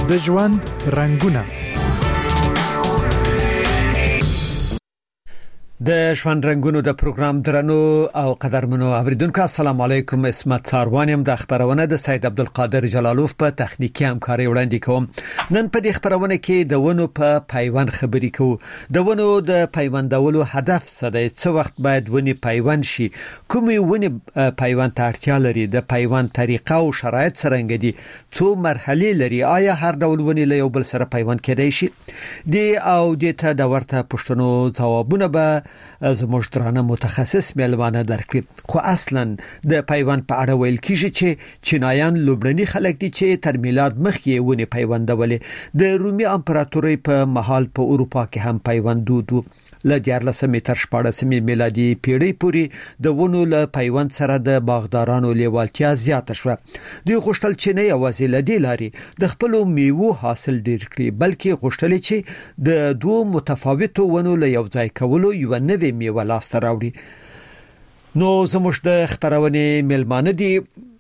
د ژوند رنگونه. د ژوند رنگونو د پروګرام درنو او قدرمنو اوریدونکو السلام علیکم. اسمت ساروانیم د خبرونه د سید عبدالقادر جلالوف په تخنیکی همکاري وړاندې کوم. نن په دې خبرونه کې د ونو په پیوند خبرې کوو. د ونو د پیوندولو هدف څه دی؟ څه وخت باید ونی پیوند شي؟ کومې ونی پیوند ته اړتیا لري؟ د پیوند طریقه او شرایط څنګه دي؟ څو مرحلې لري؟ آیا هر ډول ونی له یو بل سره پیوند کېدای شي؟ د او د ته د ورته پښتنو ځوابونه به زموږ درانه متخصص میلمانه درکړي. خو اصلا د پیوند په اړه ویل کیږي چې چینایان لومړني خلک دي چې تر میلاد مخکې ونی پیوندولې. د رومي امپراتورۍ په مهال په اروپا کې هم پیوند دود و. له 14 تر 14 میلادي پیړۍ پورې د ونو له پیوند سره د باغدارانو لیوالتیا زیاته شوه. دوی غوښتل چې نه یوازې له دې لارې د خپل میوه حاصل ډیر کړي، بلکې غوښتل چې د دوه متفاوتو ونو له یو ځای کولو یو نوې میوه لاسته راوړي. نو زموږ د خبرونه میلمانه دي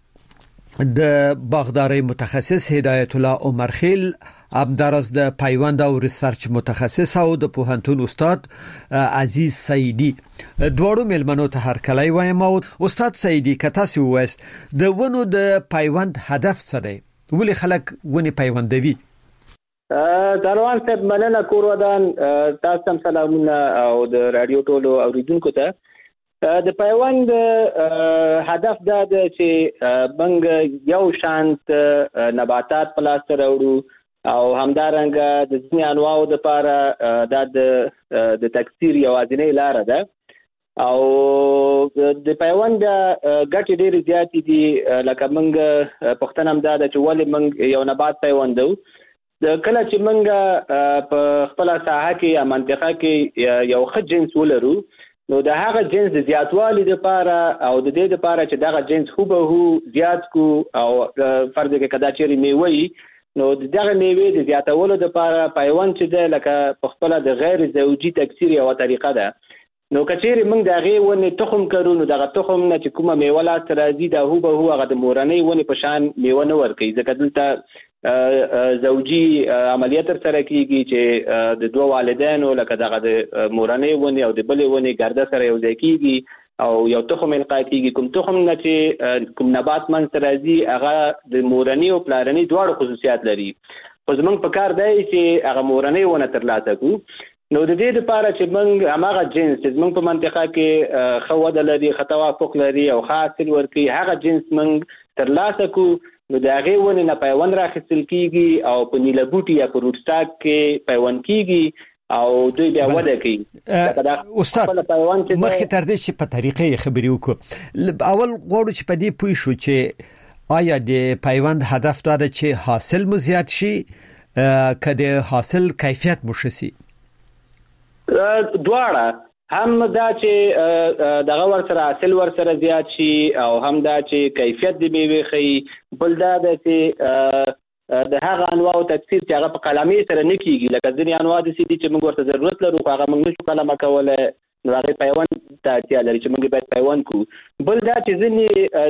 د باغداري متخصص هدایت الله عمر خیل، همدارس د پیوند او ریسرچ متخصص او د پوهنتون استاد عزیز سیدی. دوړو میلمنو ته هر کله وایم. او استاد سیدی کته سی وایس د ونو د پیوند هدف څه دی؟ ولې خلک ونی پیوندوي؟ دروان صاحب مننه کور ودان. تاسو هم سلامونه او د رادیو ټولو اوریدونکو ته. د پیوند هدف دا دی چې موږ یو شانت نباتات په لاس راوړو او همدارنګه د ځینې انواعو د لپاره د تکثیر یوازینۍ لار ده. او د پیوند ګټې ډېرې زیاتې دي. لکه موږ پوښتنه هم دا ده چې ولې موږ یو نبات پیوندو. کله چې موږ په خپل ساحه کې یا منطقه کې یو ښه جنس ولرو، نو د هغه جنس د زیاتوالي لپاره او د دې لپاره چې دغه جنس هوبهو زیات کو او فرض کې کدا چیرې میوه، نو دغه میوه د زیاتولو لپاره پیوند چې ده لکه په خپل د غیر زوجي تکثیر یو طریقه ده. نو کچېرې موږ دغه ونې تخم کړو، نو دغه تخم نه چې کومه میوه لا راځي د هوبهو هغه د مورنۍ ونې په شان میوه نه ورکوي، ځکه دلته زوجي عملیات سره کیږي چې د دوه والدینو لکه دغه د مورنۍ ونې او د بلې ونې ګرده سره یو ځای کیږي او یو تخم القا کیږي. کوم تخم نه چې کوم نبات منځ راځي هغه د مورنۍ او پلارنۍ دواړو خصوصیات لري. خو زموږ په کار دی چې هغه مورنۍ ونه ترلاسه کړو. نو د دې لپاره چې موږ هغه جنس چې موږ په منطقه کې ښه وده لري، ښه توافق لري او ښه حاصل ورکوي، هغه جنس موږ ترلاسه کړو. نو د هغې ونې نه پیوند راخیستل کیږي او په نیله بوټي یا په روټسټاک کې پیوند کیږي او دوی بیا وده کوي. استاد مخکې تر دې چې په طریقې خبرې وکړو، اول غواړو چې په دې پوه شو چې آیا د پیوند هدف دا ده چې حاصل مو زیات شي که د حاصل کیفیت مو ښه شي؟ دواړه، هم دا چې دغه ورسره حاصل ورسره زیات شي او هم دا چې کیفیت د میوې ښه. بل دا ده چې د هغه انواعو تکثیر چې هغه په قلمې سره نه کیږي، لکه ځینې انواع داسې دي چې موږ ورته ضرورت لرو خو هغه موږ نشو قلمه کولی، نو هغې پیوند ته اړتیا لري چې موږ باید پیوند کړو. بل دا چې ځینې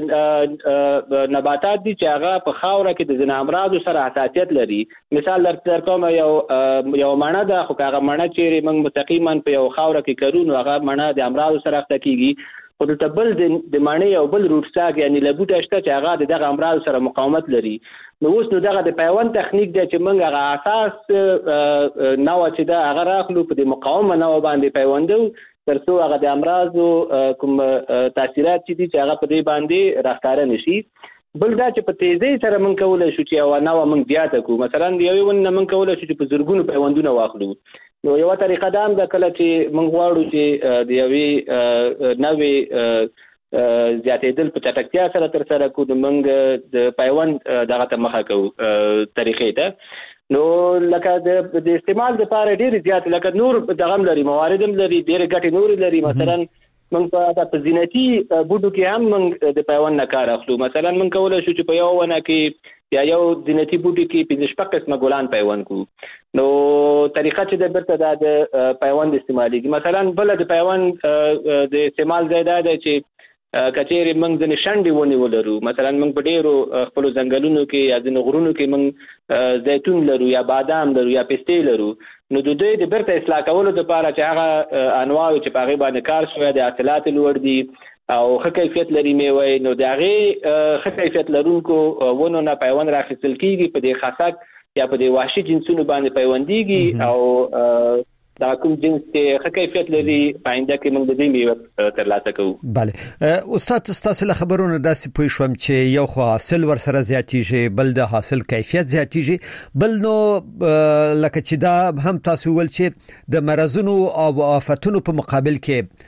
نباتات دي چې هغه په خاوره کې د ځینې امراضو سره حساسیت لري. مثال در کوم یو مڼه ده، خو که هغه مڼه چیرې موږ مستقیما په یو خاوره کې کرو نو هغه مڼه د امراضو سره اخته کیږي. خو دلته بل د مڼې او بل روټسټاک یعنې له بوټه شته چې هغه د دغه امراضو سره مقاومت لري. نو اوس نو دغه د پیوند تخنیک دی چې موږ هغه اساس نوع چې ده هغه راخلو، په د مقاومه نوع باندې پیوندو تر څو هغه د امراضو کوم تاثیرات چې دي چې هغه په دې باندې راښکاره نشي. بل دا چې په تیزۍ سره موږ کولی شو چې یوه نوع موږ زیاته کړو. مثلا د یوې ونې نه موږ کولی شو چې په زرګونو پیوندونه واخلو. نو یوه طریقه دا هم ده کله چې موږ غواړو چې د یوې نوې زیاتېدل په چټکتیا سره ترسره کړو، نو موږ د پیوند دغه ته مخه کوو طریقې ته. نو لکه د استعمال لپاره ډېرې زیات لکه نور دغه هم لري، موارد هم لري، ډېرې ګټې نورې لري. مثلا موږ په زینتي بوټو کې هم موږ د پیوند نه کار اخلو. مثلا موږ کولی شو چې په یو ونه کې یا یو زینتي بوټي کې 15 قسمه ګلان پیوند کړو. نو طریقه چې د برته د پیوند استعمالېږي. مثلا بل د پیوند د استعمال ځای دا دی چې کچېره موږ د نشانډي ونی ولرو مثلا موږ په ډیرو خپل ځنګلونو کې یا د غرونو کې موږ زیتون لرو یا بادام لرو یا پستې لرو نو د دوی د برته اصلاح کولو لپاره چې هغه انواع چې په هغه باندې کار شوی د حاصلات لوړ دي او ښه کیفیت لري میوه نو د هغه ښه کیفیت لرونکو ونو نه پیوند راخیستل کیږي په دې خاصک یا په دې وحشي جنسونو باندې پیوندېږي او دا کوم جنس چې ښه کیفیت لري پاینده کې موږ د دې میوه ترلاسه کوو. بله استاد تاسو له خبرونو داسې پوه شوم چې یو خو حاصل ورسره زیاتیږي بل د حاصل کیفیت زیاتیږي بل نو لکه چې دا هم تاسو ول چې د مرزونو او آفتونو په مقابل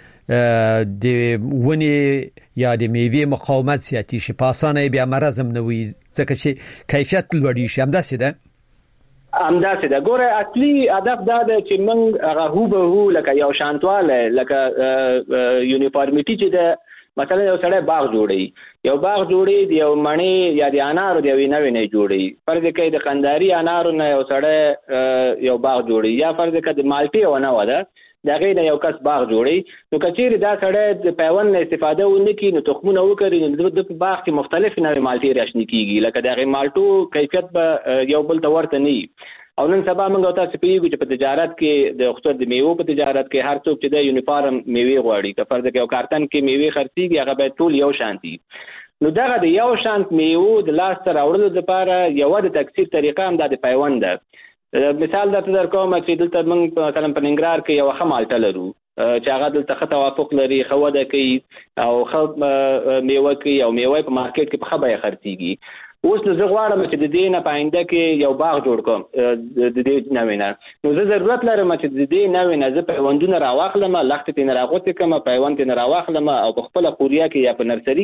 کې د ونی یا د میوې مقاومت زیاتیږي په اسانه بیا مرزم نه وي ځکه چې کیفیت لوړی شي همداسې ده همداسې ده ګوره اصلي هدف دا ده چې موږ هغه هوبهو لکه یو شانتواله لکه یونیفارمیټي چې ده مثلا یو سړی باغ جوړي یو باغ جوړي یو مڼې یا د انارو د یوې نوې نه جوړي فرض کړئ د قنداري انارو نه یو سړی یو باغ جوړي یا فرض کړئ د مالټې ونه وده دا غیر یو کس باغ جوړي نو کچېره دا سړی د پیوند نه استفاده ونکړي نو تخمونه وکړي نو د باغ کې مختلف نوې مالټې راشنې کیږي لکه د غیر مالټو کیفیت به یو بل ته ورته نه او نن سبا موږ تاسو پیږو چې په تجارت کې د اختر د میوه په تجارت کې هر څوک چې د یونیفارم میوه غواړي که فرض کړئ یو کارتن کې میوه خرڅيږي هغه به ټول یو شانتي نو دغه د یو شانت میوه د لاس تر اورلو لپاره یو د تکثیر طریقه هم د پیوند ده مثال درته درکوم چې دلته موږ مثلا په ننګرهار کې یو خمالټه لرو چې هغه دلته ښه توافق لري ښه وده کوي او ښه میوه کوي او میوه په مارکیټ کې په ښه بیه خرڅيږي اوس نو زه غواړم چې د دې نه پاینده کې یو باغ جوړ کوم د دې نوې نه نو زه ضرورت لرم چې د دې نوې نه زه پیوندونه راواخلم لخت تې نه راغوتې کوم پیوند تې نه راواخلم او په خپل قوریا کې یا په نرسري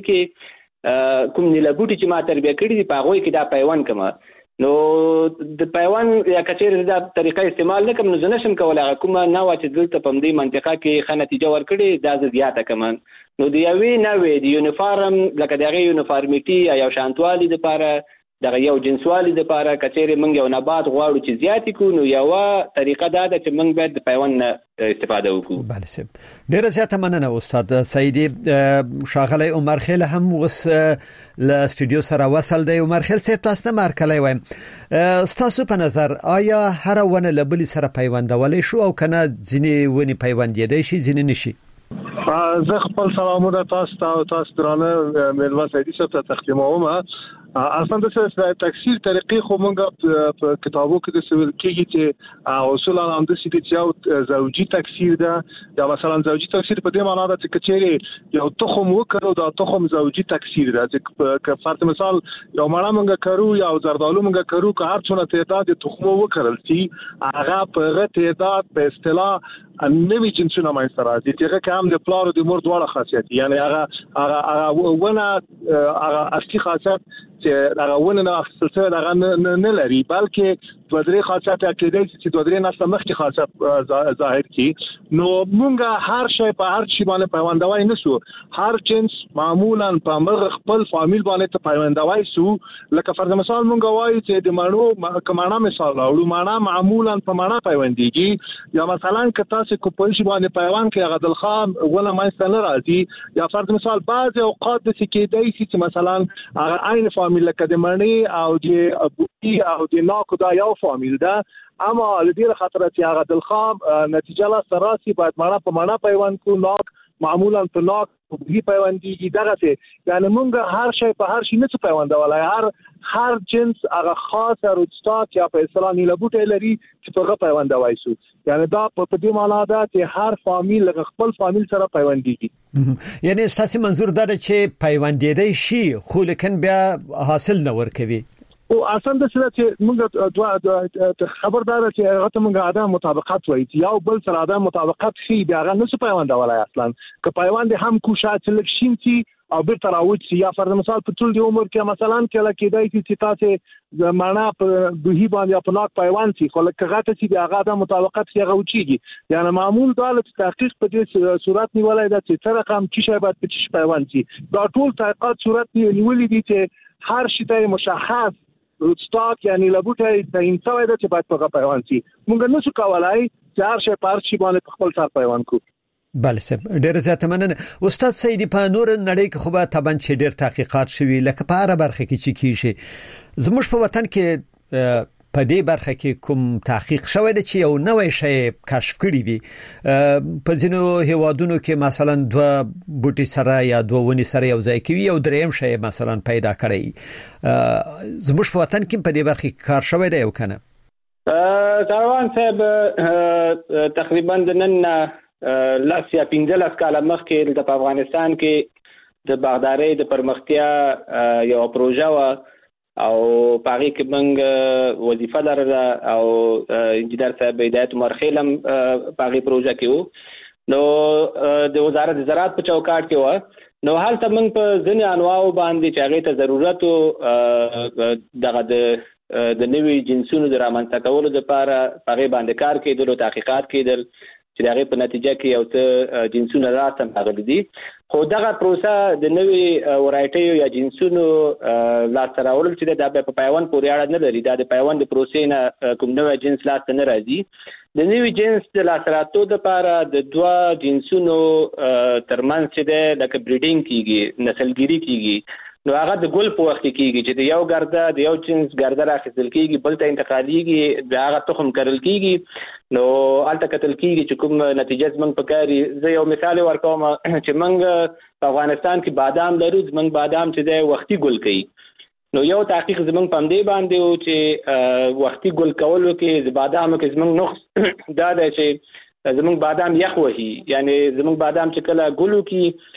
کې کوم نیله بوټي چې ما تربیه کړي دي په هغوی کې دا پیوند کوم نو د پیوند یا کچېره دا طریقه استعمال نه کوم نو زه نشم کولی کومه نوعه چې دلته په همدې منطقه کې ښه نتیجه ورکړې دا زه زیاته کوم نو د یوې نوې د یونیفارم لکه د هغې یونیفارمیټي یا شانتوالي دپاره دغه یو جنسوالي دپاره کچېرې موږ یو نبات غواړو چې زیاتې کړو نو یوه طریقه دا ده چې موږ باید د پیوند نه استفاده وکړو. بله صاحب ډېره زیاته مننه استاد سعیدي. ښاغلی عمر خیل هم اوس له سټوډیو سره وصل دی. عمر خیل صاحب تاسو ته مرکلی وایم ستاسو په نظر آیا هر ونه له بلې سره پیوندولی شو او که نه ځینې ونې پیوندېدی شي ځینې نه شي؟ زه خپل سلامونه تاسو ته او تاسو درانه مېلمه سعیدي صاحب ته تقدیموم. اصلا د تکثیر طریقې خو موږ په کتابو کې د سوال کېږي چې اصولا هم د سې چې یو زوجي تکثیر ده یا مثلا زوجي تکثیر په دې معنی ده چې کچېره یو تخم وکړو دا تخم زوجي تکثیر ده چې فرض مثال یو مړه موږ کړو یا زردالو موږ کړو که هر څونه تعداد تخم وکړل چې هغه په تعداد په اصطلاح نوی جنسونه مینځته راځي چې هغه هم د پلار او د مور دواړه خاصیت یعنی هغه ونه هغه اصلي خاصیت چې هغه ونه نه اخیستل شوی هغه نه لري بلکې دوه درې خاصیت کېدای شي چې دوه درې نسله مخکې خاصیت ظاهر کړي نو موږ هر شی په هر شي باندې پیوندوای نه شو هر جنس معمولا په مغ خپل فامیل باندې ته پیوندوای شو لکه فرض مثال موږ وایو چې د مڼو کماڼه مثال راوړو مڼه معمولا په مڼه پیوندېږي یا مثلا که تاسو کو په شي باندې پیوند کې هغه د خام ونه مینځته نه راځي یا فرض مثال بعض اوقات د کېدای شي چې مثلا هغه عین فامیل لکه د مڼې او د بوټي او د ناکو دا یو فامیل ده اما لدې خاطر چې هغه د خام نتیجه لا سراسي باید مڼه په مڼه پیوند کو ناک معمولا په ناک په بوټي پیوندېږي دغه څه یعنی موږ هر شی په هر شي نه پیوندولای هر جنس هغه خاص روستاک یا په اصطلاح نیله بوټی لري چې په هغه پیوندوای شو یعنی دا په دې معنا ده چې هر فامیل خپل فامیل سره پیوندېږي یعنی ستاسو منظور دا ده چې پیوندېدی شي خو لیکن بیا حاصل نه ورکوي او اصلا د څه چې موږ خبردار چې هغه ته موږ عدم مطابقت وایي یو بل سره عدم مطابقت شي بیا هغه نه پیوندولای اصلا که پیوند هم کوشا سلیکشن شي او به تراوت شي یا فرض مثال په ټول د عمر کې مثلا کله کېدای شي چې تاسو زمانہ په دوی باندې په ناک پیوند شي خو لکه غاټه چې هغه عدم مطابقت شي هغه وچیږي یعنی معمول د تحقیق په دې صورت نیولای دا چې تر رقم چې شی باید په چې پیوند شي دا ټول تحقیقات صورت نیولې دي چې هر شی ته مشخص روتستاک یعنی لبوټه د انسوي د چې باید په پیوند شي موږ نه څه کولای چې هر شی په هر شی باندې خپل سره پیوند کو بله سم ډیر زیات مننه استاد سیدی. په نور نړۍ کې خو به طبعا چې ډیر تحقیقات شوي لکه په هر برخه کې چې کیږي زموږ په وطن کې په دې برخه کې کوم تحقیق شوی دی چې یو نوې شی کشف کړی وي. په ځینو هیوادونو کې مثلا دوه بوټي سره یا دوه ونی سره یو ځای کوي او دریم شی مثلا پیدا کړی. زموږ په وطن کې په دې برخه کې کار شوی دی او کنه؟ سروان صاحب تقریبا د نن لاس یا 15 کاله مخکې د افغانستان کې د باغدارۍ د پرمختیا یو پروژه و او پاره کې موږ وظیفه لرله او انجنیر صاحب هدایت عمر خیلم پاره پروژه کې وو. نو د وزارت زراعت په چوکاټ کې و. نو حالت موږ په ځینې انواعو باندې چې هغه ته ضرورت او دغه د نوي جنسونو د رامنځته کولو لپاره پاره باندې کار کېدل او تحقیقات کېدل چې هغه په نتیجه کې یو څه جنسونه راځم راغلي دي. خو دغه پروسه د نوي ورایټیو یا جنسونو لاس راوړل چې د پیوند پورې اړه نه لري. دا د پیوند د پروسې نه کوم نوی جنس لاس نه راځي. د نوي جنس د لاس راتلو لپاره د دوه جنسونو ترمنځ چې د لکه بریډینګ کیږي نسلګیری کیږي. نو هغه د ګل په وخت کې کیږي چې د یو ګرده د یو جنس ګرده راخیستل کیږي بل ته انتقالیږي د هغه تخم کرل کیږي. نو الته کتل کیږي چې کوم نتیجه زمنګ پکاري. زه یو مثال ورکوم چې موږ په افغانستان کې بادام لرو. زمنګ بادام چې د وختي ګل کوي. نو یو تحقیق زمنګ پم دی باندې او چې وختي ګل کولو کې د بادامو کې زمنګ نقص دا دی چې زمنګ بادام یخ وهي. یعنی زمنګ بادام چې کله ګلو کې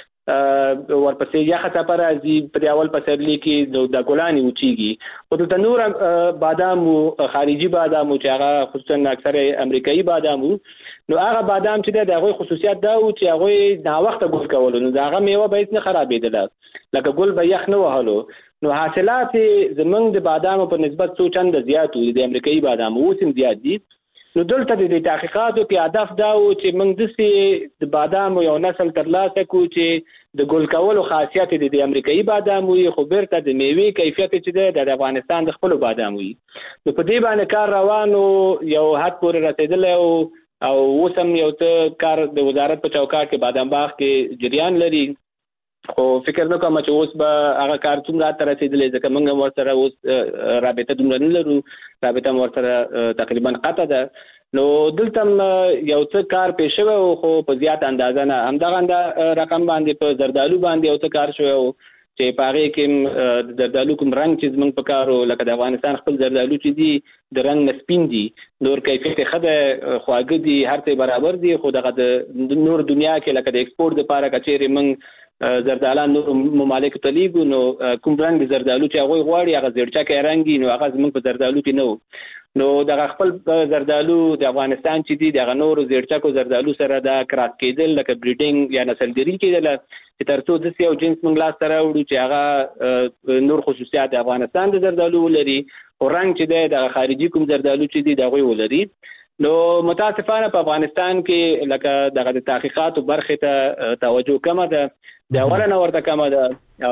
ورپسې یخه څپه راځي په اول پسرلي کې د ګلانې وچیږي. او د نور بادام خارجي بادام چې هغه خصوصا اکثر امریکایي بادام نو هغه بادام چې د هغه خصوصیت دا و چې هغه د وخت ګل کول نو هغه میوه به نه خرابېدله لکه ګل به یخ نه وهلو. نو حاصلات زمنګ د بادام په نسبت څو چنده زیات وي د امریکایي بادام اوسم زیات دي. نو دلته د تحقیقاتو کې هدف دا و چې موږ د بادام یو نسل ترلاسه کړو چې د ګل کولو خاصیت د امریکایي بادام وي خو بیرته د میوې کیفیت چې د افغانستان د خپل بادام وي. نو په دې باندې کار روانو یو حد پورې رسیدلی او اوسم یو څه کار د وزارت په چوکاټ کې بادام باغ کې جریان لري. خو فکر نه کوم چې اوس به هغه کار څومره تر رسیدلی ځکه موږ ورسره اوس رابطه دومره نه لرو. رابطه ورسره تقریبا قطع ده. نو دلته یو څه کار پېښ شوی خو په زیات اندازه نه. همدغه رقم باندې په زردالو باندې یو څه کار شوی چې په هغې کې د زردالو کوم رنګ چې زموږ په کار لکه د افغانستان خپل زردالو چې دي د رنګ نه سپین دي نور کیفیت ښه ده خواږه دي هر څه برابر دي. خو دغه د نور دنیا کې لکه د ایکسپورټ دپاره که چیرې موږ زردالان نور ممالکو ته لیږو نو کوم رنګ زردالو چې هغوی غواړي هغه زیړچکی رنګ نو هغه زموږ په زردالو کې نه و. نو دغه خپل زردالو د افغانستان چې دي دغه نورو زیړچکو زردالو سره دا کراس کېدل لکه بریډینګ یا نسلګري کېدله چې تر څو داسې یو جنس موږ لاسته راوړو چې هغه نور خصوصیات د افغانستان د زردالو ولري او رنګ چې دی دغه خارجي کوم زردالو چې دي د هغوی ولري. نو متاسفانه په افغانستان کې لکه دغه د تحقیقاتو برخې ته توجه کمه ده د اول نه ورته کمه ده او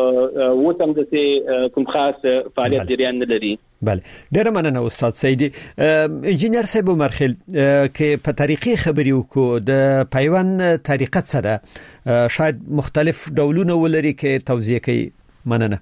اوس هم داسې کوم خاص فعالیت جریان نه لري. بله ډیره مننه استاد سیدی. انجینر صاحب عمر خیل کې په طریقې خبرې وکړو د پیوند طریقه څه ده شاید مختلف ډولونه ولري کې توضیح کوي. مننه.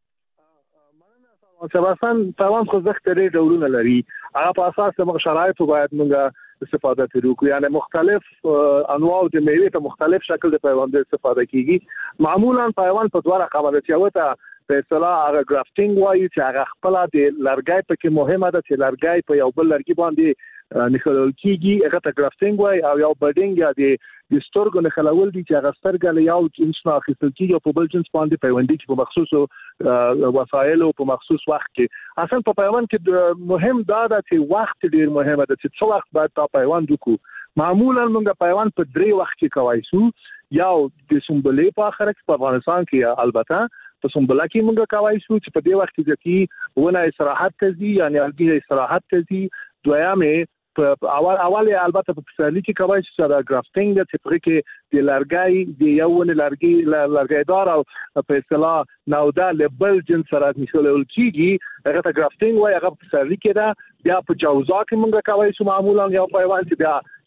سباسان پیوند خو زخت لري ډولونه لري. هغه په اساس د شرایطو باید موږ استفاده وکړو. یعنی مختلف انواع د میوې په مختلف شکل د پیوند استفاده کیږي. معمولا پیوند په دوه رقمه ده چې یو ته په اصطلاح هغه ګرافټینګ وایي چې هغه خپل د لرګي په کې مهمه ده چې لرګي په یو بل لرګي باندې نخلول کیږي هغه ته ګرافټینګ وایي او یو بډینګ یا د سترګو نخلول دي چې هغه سترګه له یو جنس نه اخیستل کیږي په بل جنس باندې پیوندي چې په مخصوصو وسایلو په مخصوص وخت کې اصلا په پیوند کې مهم دا ده چې وخت ډیر مهمه ده چې څو وخت باید تا پیوند وکړو. معمولا موږ پیوند په 3 وخت کې کوي سو یو د سنبلې په اخر کې په افغانستان کې البته په سنبله کې موږ کوي سو چې په دې وخت کې چې ونه استراحت کوي یعنی الګي استراحت کوي. دویمه په اول البته په پسرلي کې کوي چې دا ګرافټینګ د تفریق کې د لرګي د یوونه لرګیدار او په اصطلاح نودا لیبل جنس سره مثالول کیږي هغه ته ګرافټینګ وایي. هغه په پسرلي کې دا بیا په جوزا کې موږ کوي چې معمولا یو پیوند چې بیا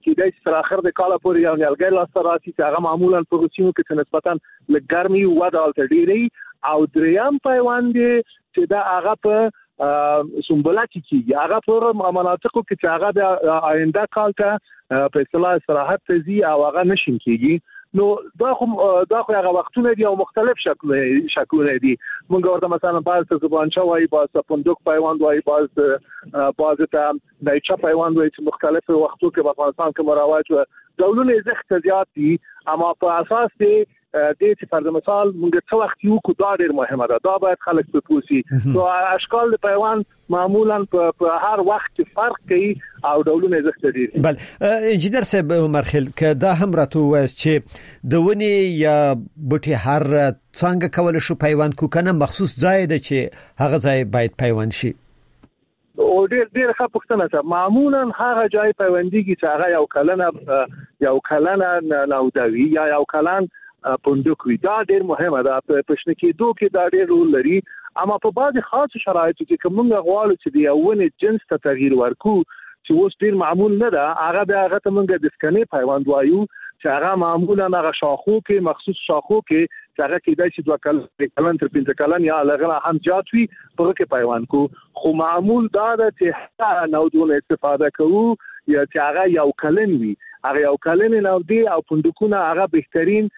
کېدای چې تر اخر د کال پورې یو نیالګي لاس راسي چې هغه معمولا په روسیو کې نسبتاً لګرمي وده الټډيري او دریم پیوند چې دا هغه په سمبولاتی کېږي هغه په مناطقو کې چې هغه د آینده کال ته په اصطلاح استراحت تزي او هغه نشین کېږي نو دا خو هغه وختونه دي او مختلف شکلونه دي موږ ورته مثلا باز زبانچا وای باز پندوق پیوند وای باز ته دایچا پیوند وای چې مختلف وختو کې په افغانستان کې مراوج ډولونه زخت زیات دي اما په اساس د دې پر مثال موږ څو وخت یو کو دا ډیر مهمه ده دا باید خلک په پوسی نو اشکال د پیوند معمولا په هر وخت فرق کوي او ډولونه زخت دي بل انجینر صاحب مرخل که دا هم راته وایي چې د ونی یا بوټي هر څنګه کول شو پیوند کو کنه مخصوص ځای ده چې هغه ځای باید پیوند شي او ډیر ښه پوښتنه ده معمولا هغه ځای پیوندیږي چې هغه یو کلنه ناودوي یا یو کلن پوندوق وي دا ډیر مهمه ده په پښنکې دوه کې دا ډیر رول لري اما په بعض خاص شرایطو کې کومه غواړو چې د یوونه جنس ته تغییر ورکو چې اوس ډیر معمول نه ده هغه به هغه ته موږ د سکنې پیوند وایو چې هغه معمولا هغه شاخو کې مخصوص شاخو کې چې هغه کېدای شي 2 کلن تر 5 کلن یا لغړه هم جات وي په کې پیوند کو خو معمول دا ده چې نو دونه استفاده کوو یا چې هغه یو کلن وي هغه یو کلن نو دی او پوندقونه هغه بهترین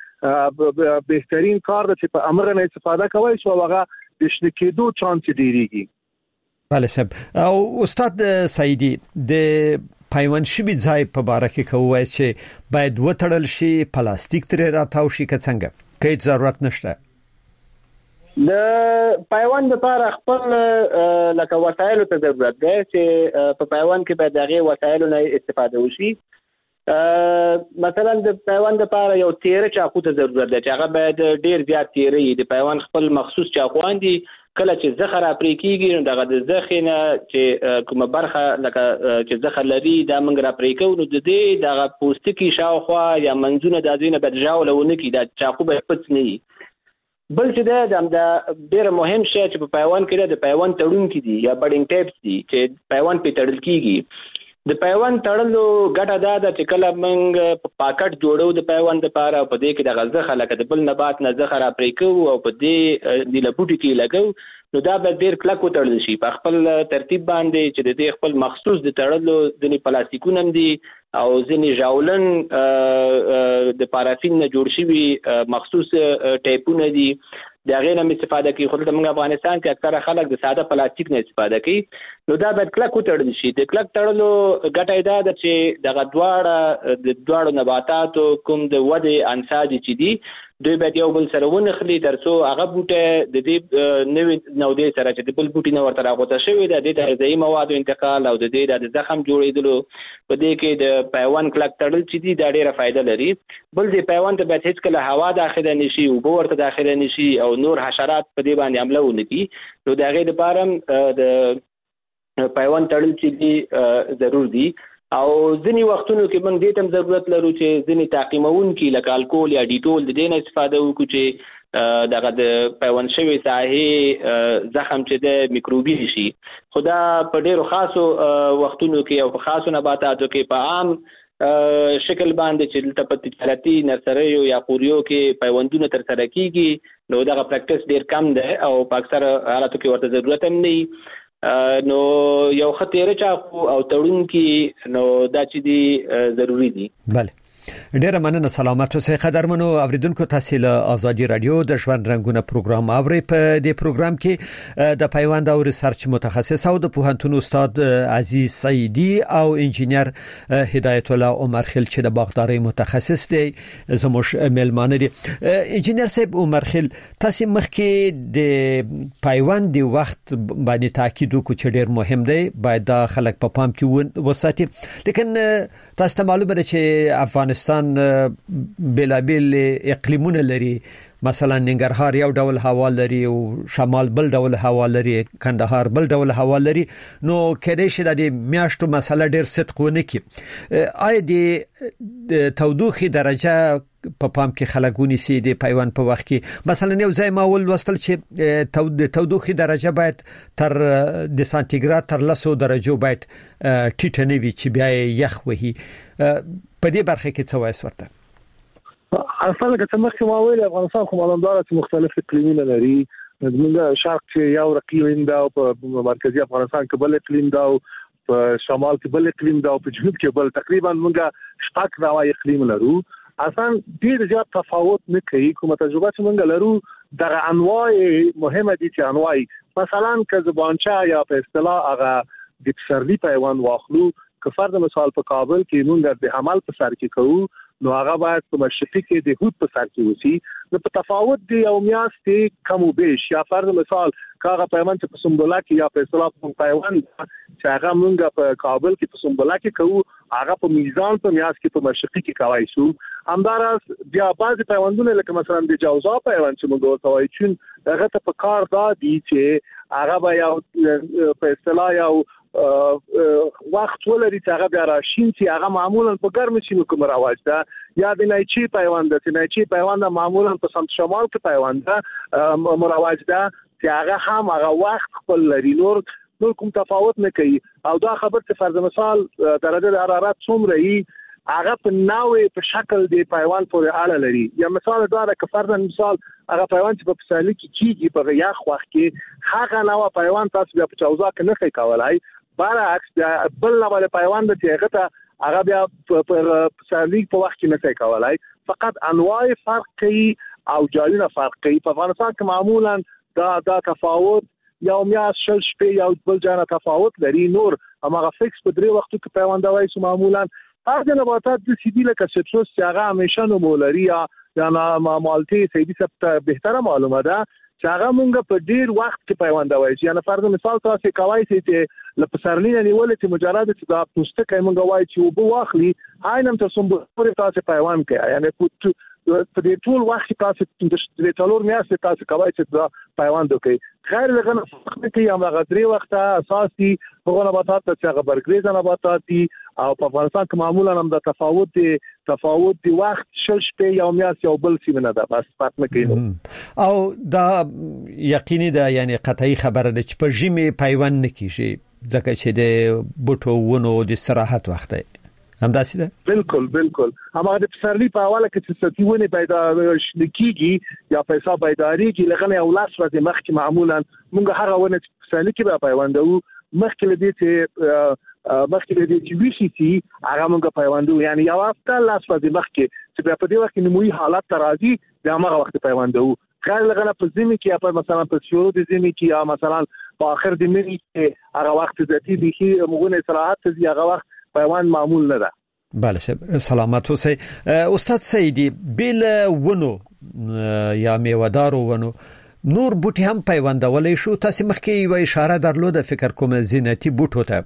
کار ده چې په امر نه استفاده کوي شو هغه د شنکېدو چانس ډیریږي بله صاحب او استاد سعیدی د پیوند شوی ځای په باره کې کوي چې باید وټړل شي پلاستیک تر راتاو شي که څنګه کې ضرورت نشته د پیوند لپاره خپل لکه وسایل ته ضرورت ده چې په پیوند کې باید دغه وسایل نه استفاده وشي مثلا د پیوند لپاره یو تیره چاقو ته ضرورت ده چې هغه باید ډیر زیات تیره وي د پیوند خپل مخصوص چاقوان دي کله چې زخر اپرې کیږي نو دغه د زخینه چې کومه برخه لکه چې زخر لري دا موږ را پرې کوو نو د دې دغه پوستکي شاوخوا یا منځونه د ځینې بدجاولونه کې دا چاقو به پڅ نه وي بل چې دا ډیر مهم شی چې په پیوند کې د پیوند تړونکي دي یا بډینګ ټیپس دي چې پیوند په تړل کیږي د پیوند تړلو ګټه دا ده چې کله موږ په پاکټ جوړو د پیوند لپاره په دې کې د غزخه لکه د بل نبات نه زخر اپرې کوو او په دې د لپوټي کې لګو نو دا به ډیر کلک وتړل شي په خپل ترتیب باندې چې د دې خپل مخصوص د تړلو د پلاستیکونو دي او ځینې ژاولن د پارافین نه جوړ شوی مخصوص ټیپونه دي دا غیر هم استفاده کوي خو د موږ افغانستان کې اکثره خلک د ساده پلاستیک نه استفاده کوي نو دا باید کلک وتړل شي د کلک تړلو ګټه دا ده چې دغه دواړو نباتاتو کوم د ودې انساج چې دي دوی باید یو بل سره ونخلي ترڅو هغه بوټه د دې نوې نودې سره چې د بل بوټي نه ورته راغوته شوی د دې غذایي موادو انتقال او د دې د زخم جوړېدلو په دې کې د پیوند کلک تړل چې دي دا ډیره فائدہ لري بل د پیوند ته باید هیڅ کله هوا داخله نشي او ورته داخله نشي او نور حشرات په دې باندې حمله ونه کوي نو دا غي د پاره د پیوند تړل چې دي ضرور دي او ځینی وختونو کې موږ دې تم ضرورت لرو چې ځینی تعقیمون کې لکه الکول یا ډیټول د دې نه استفاده وکړو چې دغه د پیوند شوی ساحې زخم چې د میکروبي شي خدا په ډیرو خاصو وختونو کې او په خاصو نباتاتو کې په عام شکل باندې چې دلته په تجارتي نرسریو یا قوریو کې پیوندونه تر سره کیږي نو دغه پریکټس ډیر کم ده او په اکثر حالاتو کې ورته ضرورت هم نه نو یو خطر چاقو او تړون کې نو دا چې دی ضروری دي بله ډیره مننه سلامت اوسئ قدرمنو اوریدونکو تاسو له ازادي رادیو د ژوند رنگونه پروګرام اوري په دې پروګرام کې د پیوند او ریسرچ متخصص او د پوهنتون استاد عزیز سعیدی او انجینر هدایت الله عمر خل چې د باغداري متخصص دی زموږ ملمانه دي انجینر صاحب عمر خل تاسو مخکې د پیوند دی وخت باندې تاکید وکړو چې ډیر مهم دی باید د خلک په پام کې وساتي لیکن تاسو ته معلومه ده چې افغانستان بلابل اقلیمونه لري مثلا ننګرهار یو ډول هوا لري او شمال بل ډول هوا لري کندهار بل ډول هوا لري نو کله چې د میاشتو مسله ډیر صدقونه کی آی د تودوخي درجه په پام کې خلګونی سي د پیوند په وخت کې مثلا یو ځای ما ول وستل چې تودوخي درجه باید تر د سانتیګراد تر 100 درجه باید ټیټه نه وي چې بیا یخ وهي په دې برخه کې څه وایي ورته اصلا که څنګه چې ما ویل افغانستان کوم مالدار چې مختلف اقلیمونه لري موږ شرق کې یو اقلیم دا او په مرکزی افغانستان کې بل اقلیم دا او په شمال کې بل اقلیم دا او په جنوب کې بل تقریبا موږ شپږ نوع اقلیم لرو اصلا ډیر زیات تفاوت نه کوي کومه تجربه چې موږ لرو د انواع مهمه دي چې انواع مثلا که زبانچه یا په اصطلاح هغه د پسرلی پیوند واخلو که فرض مثال په کابل کې موږ د عمل په سر کې کوو نو هغه باید په مشرقي کې د هوت په سر کې وسی نو په تفاوت دی او میاشتې کم او بیش یا فرض مثال کاغه پیوند په سمبولا کې یا په اصطلاح په پیوند چې هغه موږ په کابل کې په سمبولا کې کوو هغه په میزان په میاشت کې په مشرقي کې کوي شو همدارس بیا بعض پیوندونه لکه مثلا د جوزا پیوند چې موږ ورته وایو چې هغه ته په کار دا دي چې هغه به یو په اصطلاح یو وخت ولري چې هغه بیا راشین چې هغه معمولا په ګرم سیمو کې مروج ده یا د نایچی پیوند ده چې نایچی پیوند معمولا په سمت شمال کې پیوند ده مروج ده چې هغه هم هغه وخت خپل لري نور کوم تفاوت نه کوي او دا خبر چې فرض مثال درجه حرارت څومره وي هغه په نوې په شکل دی پیوند پورې اړه لري یا مثال دا ده که فرض مثال هغه پیوند چې په پسرلی کې کیږي په یخ وخت کې هغه نوې پیوند تاسو بیا په چوزا کې نه کولای برعکس بل نوې پیوند چې هغه ته هغه بیا په پسرلی په وخت کې نه کولای فقط انواع فرق کوي او جایونه فرق کوي په افغانستان کې معمولا دا تفاوت یا میاس شل شپې یا بل جانه تفاوت لري نور هغه فکس په درې وختو کې پیوند وایي سو معمولا هغه نباتات د سیدی لکه سټروس چې هغه همیشه نو مولریا یا مالټي سیدی څخه بهتره معلومه ده چې هغه مونږ په ډیر وخت کې پیوند وایي یعنی فرض مثال تاسو کوي چې لپسرلینه نیول چې مجرد چې دا پوسټه مونږ وایي چې وبو واخلي هاینم تاسو په تاسو پیوند کوي یعنی په دې ټول وخت تاسو د ټولور میاشتې تاسو کوي چې دا پیوند وکړي غیر لغنه فقط کې هغه درې وخت اساسي هغه نباتات چې هغه برګریز نباتات دي او په افغانستان کې معمولا هم د تفاوت دی وخت شل شپې یو میاشت یو بل سیمه ده بس فرق نه کوي او دا یقیني ده یعنی قطعي خبره ده چې په ژمي پیوند نه کیږي ځکه چې د بوټو ونو د استراحت وخت دی هم داسې ده بالکل هغه د پسرلی په حواله کې چې ستیونه پیدا شنکیږي یا پیسې پیداریږي لغنه اولاد ورته مخکې معمولا موږ هغه ونه چې پسرلی کې به پیوندو مخکې لدی چې ویشي چې هغه موږ پیوندو یعنی یو هفته لاس ورته مخکې چې په دې وخت کې نموي حالت ترازی د هغه وخت پیوندو خیر لغنه په زمي کې یا مثلا په شروع د زمي کې یا مثلا په اخر د منی کې هغه وخت ذاتی دي چې موږ استراحت دي هغه وخت پیوند معمول نه ده بله سلامت اوسئ استاد سیدی بل ونو یا میوه‌دارو ونو نور بوټي هم پیوندولای شو تاسو مخکې یو اشاره درلوده فکر کوم زینتی بوټو ته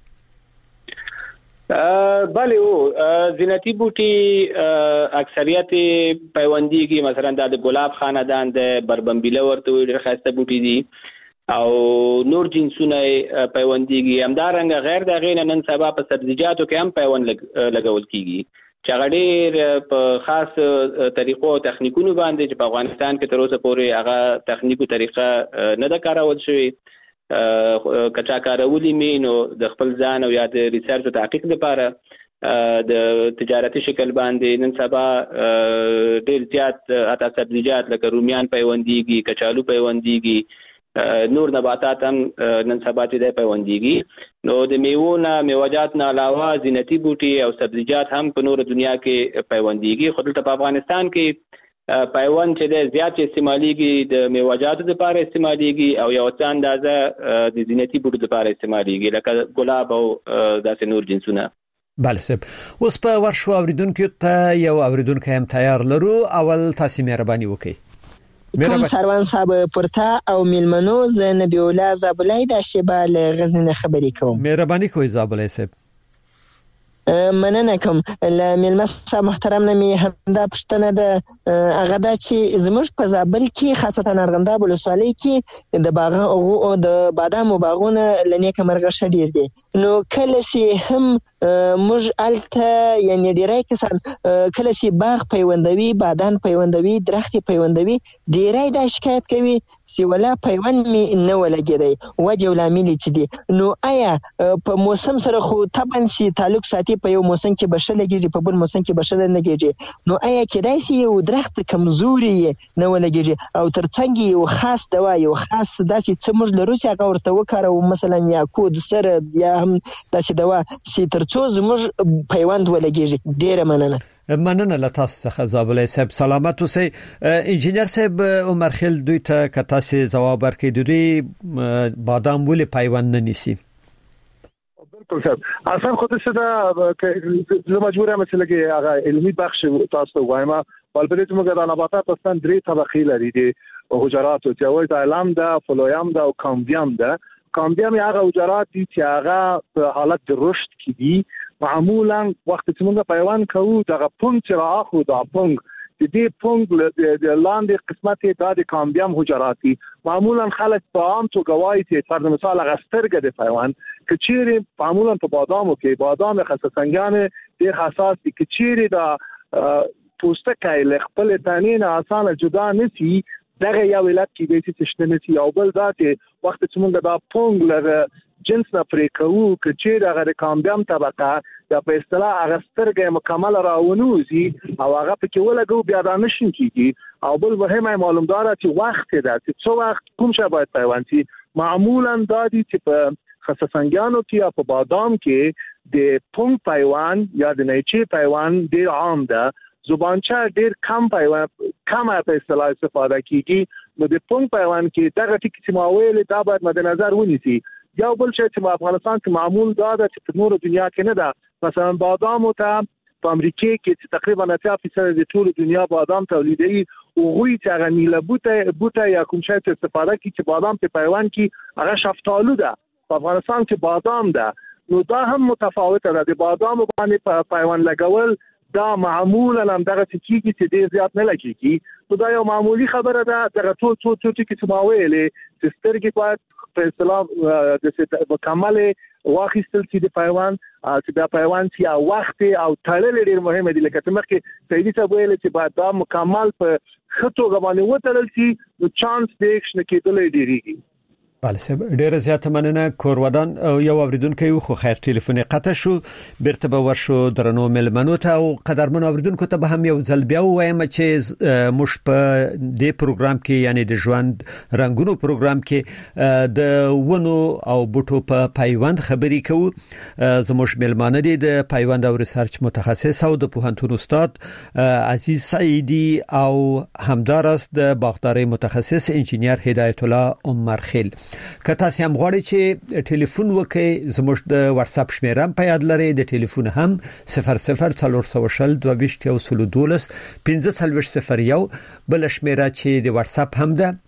بله زینتی بوټي اکثریت پیوندیږي مثلا د ګلاب خاندان د بربنبیله ورته ډېر خاصه بوټي دي او نور جنسونه پیوندیږي همدارنګه غیر د غینه نن سبا په سبزیجاتو کې هم پیوند لګول کیږي چې غډیر په خاص طریقو او تخنیکونو باندې چې په افغانستان کې تر اوسه پورې هغه تخنیکو طریقه نه ده کارول شوی کچا کارولې مینو د خپل ځان او یا د ریسرچ او تحقیق لپاره د تجارتي شکل باندې نن سبا ډیر زیات اته سبزیجات لکه رومیان پیوندیږي کچالو پیوندیږي نور نباتات هم نن سبا ته پیوندیږي نو د میوه‌جات نه علاوه زینتی بوټي او سبزیجات هم په نور دنیا کې پیوندیږي خو دلته په افغانستان کې پیوند چې د زیات استعماليږي د میوه‌جاتو لپاره استعماليږي او یو څه اندازه د زینتی بوټو لپاره استعماليږي لکه ګلاب او داسې نور جنسونه بله سب اوس په ورشو اوریدونکو ته یو اوریدونکو هم تیار لرو اول تاسو مهرباني وکړئ کوم سروان صاحب پرتا او میلمنو ز نبی الله زابلای د شبال غزنی خبرې کوم مهرباني کوئ زابلای صاحب مننه کوم میلمه صاحب محترم نمی همدا پښتنه د هغه د چې زموږ په زابل کې خاصه ارغنداب ولسوالۍ کې د باغ او د بادامو باغونه لنیکه مرغه شډیر دي نو کله سي هم موږ الته یعنی ډیرای کسان کله چې باغ پیوندوي بادان پیوندوي درخت پیوندوي ډیرای دا شکایت کوي چې ولا پیوند می نه ولګیدي وجه ولامل چې دي نو آیا په موسم سره خو طبعا سي تعلق ساتي په یو موسم کې بشل لګیږي په بل موسم کې بشل نه لګیږي نو آیا کېدای شي یو درخت کمزوري نه ولګیږي او ترڅنګ یو خاص دوا یو خاص داسې څه موږ لرو چې هغه ورته وکړو مثلا یا کود سره یا هم داسې دوا چې ترڅو زموږ پیوند ولګیږي ډیره مننه له تاسو څخه زابلې صاحب سلامت اوسئ انجینر صاحب عمر خیل دوی ته کته سي جواب ورکړي دوی بادام ولې پیوند نه نیسي بالکل صاحب اصلا خود څه دا مجبور یم چې لګي هغه علمي بخش تاسو وایم ولبرې موږ د نباتات اصلا درې طبقې لري دي حجرات او چې وایي علم ده فلویم ده او کامبیوم ده کامبیوم هغه حجرات دي چې هغه په حالت د رشد کې دي معمولا وخت چې موږ پیوند کوو دغه پونګ چې راخو دا پونګ د دې پونګ د لاندې قسمت د کامبیوم حجرات دي معمولا خلک په عام توګه وایي چې پر مثال هغه سترګه د پیوند کچيري معمولا په بادامو کې بادام خاصه ډېر حساس دي کچيري دا پوستکای له خپل تنین اسانه جدا نشي دغه یو علت کې به چې شنه نشي او بل دا چې وخت چې موږ دا پونګ لږ جنس نه پریکو کچيري هغه کامبیوم طبقه د په اصطلاح هغه سترګې مکمل راونوزي او هغه پکې ولګو بیا دا نشین کیږي او بل مهمه معلومدار چې وخت ده چې څو وخت کوم شی باید پیوند شي معمولا دا دي چې په خصوصنګانو کې یا په بادام کې د پونګ پیوند یا د نیچه پیوند ډیر عام ده زبانچه ډیر کم په اصطلاح استفاده کیږي نو د پونګ پیوند کې دغه ټکی چې ما ویل دا باید مد نظر ونیسي یو بل شی چې په افغانستان کې معمول دا ده چې په نورو دنیا کې نه ده مثلا بادام ته په امریکا کې تقریبا 80% د ټول دنیا بادام تولیدي او غوي چې هغه نیله بوته یا کوم شی ته استفاده کوي چې بادام په پیوند کې هغه شفتالو ده په افغانستان کې بادام ده نو دا هم متفاوته ده د بادام باندې په پیوند لګول دا معمولا هم دغه کیږي چې ډیر زیات نه لګيږي نو دا یو معمولی خبره ده دغه ټول ټکی چې ما ویلې چې سترګې باید په اصطلاح د مکمل واخیستل چې د پیوند چې د پیوند چې وخت او تړل ډیر مهمه دي لکه څنګه چې سیدی صاحب ویل چې باید دا مکمل په خطو غوانه وتړل شي نو چانس د اکشن کېدل ډیریږي بله صاحب ډیره زیاته مننه کورودان یو اوریدونکو خو خیر ټلیفون قطع شو بیرته به ورشو درنو ملمنو ته او قدرمن اوریدونکو ته به هم یو ځل بیا وایم چې مش په دې پروګرام کې یعنی د ژوند رنگونو پروګرام کې د ونو او بوټو په پیوند خبرې کوو زموږ ملمانه دي د پیوند او ریسرچ متخصص او د پوهنتون استاد عزیز سعیدی او همدارس د باغداري متخصص انجینیر هدایت الله عمر خیل که تاسو هم غواړئ چې ټلیفون وکړئ زموږ د واتس اپ شمیره په یاد لرئ د ټلیفون هم 004022 1501 بل شمیره چې د واتس اپ هم ده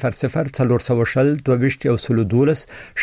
004022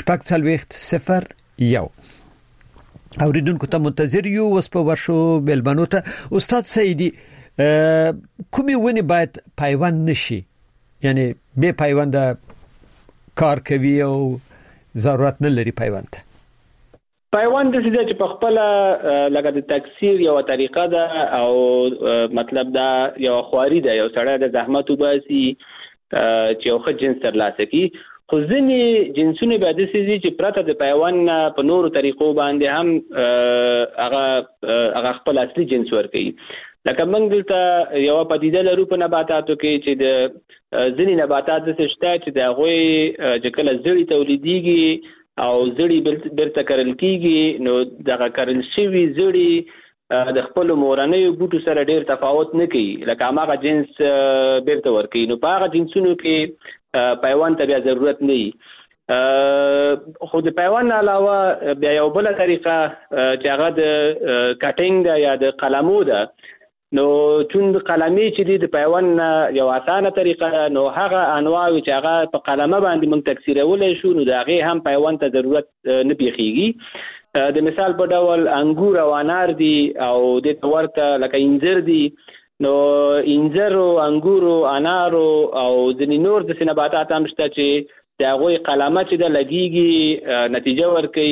اوریدونکو ته منتظر یو وس په ورشو بلبانو ته استاد سعیدی کومي ونی باید پیوند نشي یعنی به پیوند کار کوي او ضرورت نه لري پیوند پیوند د دې چې په خپل لکه د تکثیر یو طریقه ده او مطلب دا یو خواري ده یو سړی د زحمت وباسي چې یو ښه جنس ترلاسه کړي خو ځینې جنسونه به د سيزي چې پرته د پیوند په نورو طریقو باندې هم هغه خپل اصلي جنس ورکوي لکه موږ دلته یو پدیده لرو په نباتاتو کې چې د ځینې نباتات د شته چې د هغوی چې کله زړی تولیديږي او زړی بیرته کرل کیږي نو دغه کرل شوی زړی د خپل مورنیو بوټو سره ډیر تفاوت نه کوي لکه هغه جنس بیرته ورکوي نو په هغه جنسونو کې پیوند ته بیا ضرورت نه وي خو د پیوند علاوه بیا یو بل طریقه چې هغه د کټینګ یا د قلمو ده نو چون قلمي چې د پیوند یو اسانه طریقه نو هغه انواع چې هغه په قلمه باندې موږ تکثیرولای شو نو دا هغه هم پیوند ته ضرورت نه پیخیږي د مثال په ډول انګور او انار دي او د ورته لکه انځر دي نو انځر او انګور او انار او ځینې نور د نباتات هم شته چې دا غوي قلمه چې د لګيږي نتیجه ورکړي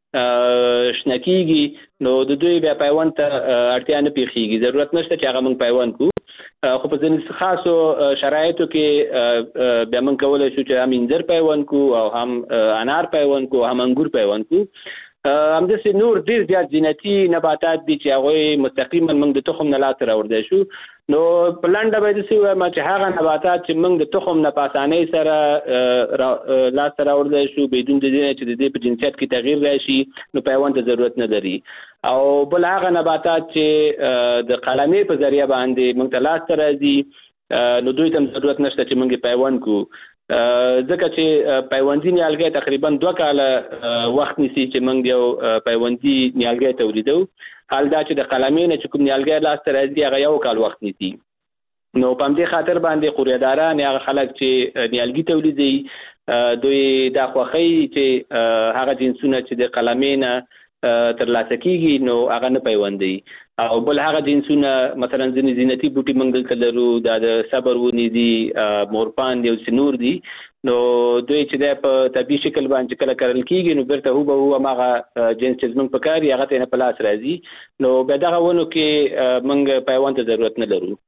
شنکیږي نو د دوی بیا پیوند ته اړتیا نه پیخیږي ضرورت نشته چې هغه موږ پیوند کو خو په ځینې خاصو شرایطو کې بیا موږ کولای شو چې هم انځر پیوند کو او هم انار پیوند کو هم انګور پیوند کو همداسې نور ډېر زیات زینتي نباتات دي چې هغوی مستقیما موږ د تخم نه لاسته راوړلی شو نو په لنډه به داسې ووایم چې هغه نباتات چې موږ د تخم نه په اسانۍ سره لاسته راوړلی شو بدون د دې چې د دې په جنسیت کې تغییر راشي نو پیوند ته ضرورت نه لري او بل هغه نباتات چې د قلمې په ذریعه باندې موږ ته لاسته راځي نو دوی ته ضرورت نشته چې موږ پیوند کو ځکه چې پیوندي نیالګي تقریبا 2 کاله وخت نیسي چې موږ یو پیوندي نیالګي تولیدو حال دا چې د قلمې نه چې کوم نیالګي لاسته راځي هغه یو کال وخت نیسي نو په دې خاطر باندې قوریداران هغه خلک چې نیالګي تولیدي دوی دا خوخی چې هغه جنسونه چې د قلمې نه ترلاسه کیږي نو هغه نه پیوندي او بل هغه جنسونه مثلا ځینې زینتي بوټي موږ دلته لرو دا د صبر ونې دي مورپان دي او سنور دي نو دوی چې د په طبيعي شکل باندې کله کرل کیږي نو بیرته هو هغه جنس چې موږ پکاري هغه ته نه پلاس راځي نو به دغه ونو کې موږ پیوند ته ضرورت نه لرو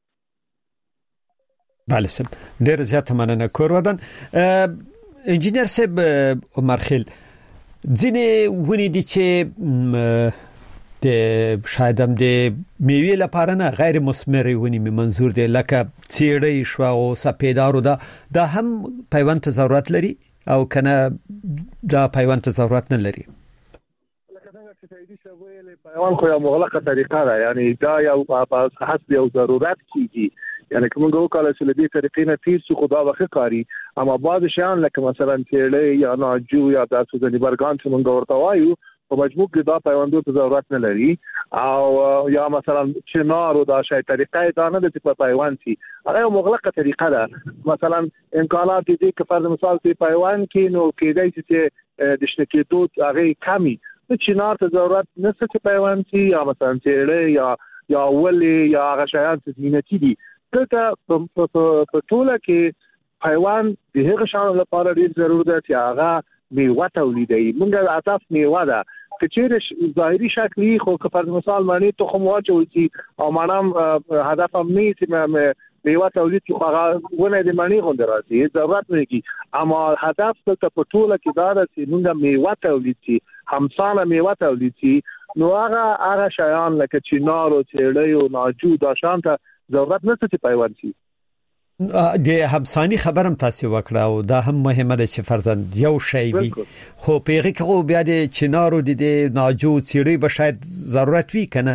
بله سم ډیر زیات مننه کورودن انجینر صاحب عمر خیل ځینې ونې دي چې د شاید هم د میوې لپاره نه غیر مثمرې ونې می منظور دي لکه چیړې شو او سپیدارو دا هم پیوند ته ضرورت لري او کنه دا پیوند ته ضرورت نه لري لکه څنګه چې سیدي شویل پیوند خو یو مغلقه طریقه ده یعنی دا یو په حسب یو ضرورت کیږي یعنی کوم یو کال چې لدی طریقې نه تیر څو خدا وخت کاری اما بعض شیان لکه مثلا چیړې یا ناجو یا تاسو د برګان چې موږ ورته وایو په مجموع کې دا پیوندو ته ضرورت نه لري او یا مثلا چنار او دا شی طریقه دا نه د په پیوند شي هغه مغلقه طریقه ده مثلا امکانات دي چې فرض مثال په پیوند کې نو کېدای چې د شنکېدو هغه کمی د چنار ته ضرورت نشته چې پیوند شي یا مثلا چیرې یا ولې یا هغه شیان چې زینتي دي دلته په ټوله کې پیوند د هغه شان لپاره ډیر ضرورت دی چې هغه میوه تولیدي موږ هدف میوه ده چې ظاهري شکلی خو که فرض مثال معنی تخم واچول شي او معنام هدف هم نه چې میوه تولید کی خو ونه د معنی غوند راځي ضرورت نه کی اما هدف ته په ټوله کې دا چې موږ میوه تولید شي همسانه میوه تولید شي نو هغه شیان لکه چنار او چیړې او ناجو دا شان ته ضرورت نشته چې پیوند شي د همسانی خبرم تاسو وکړه او دا هم مهمه ده چې فرضاً یو شی وي خو پیغه کې بیا د چنارو د ناجو چیړې به شاید ضرورت وي کنه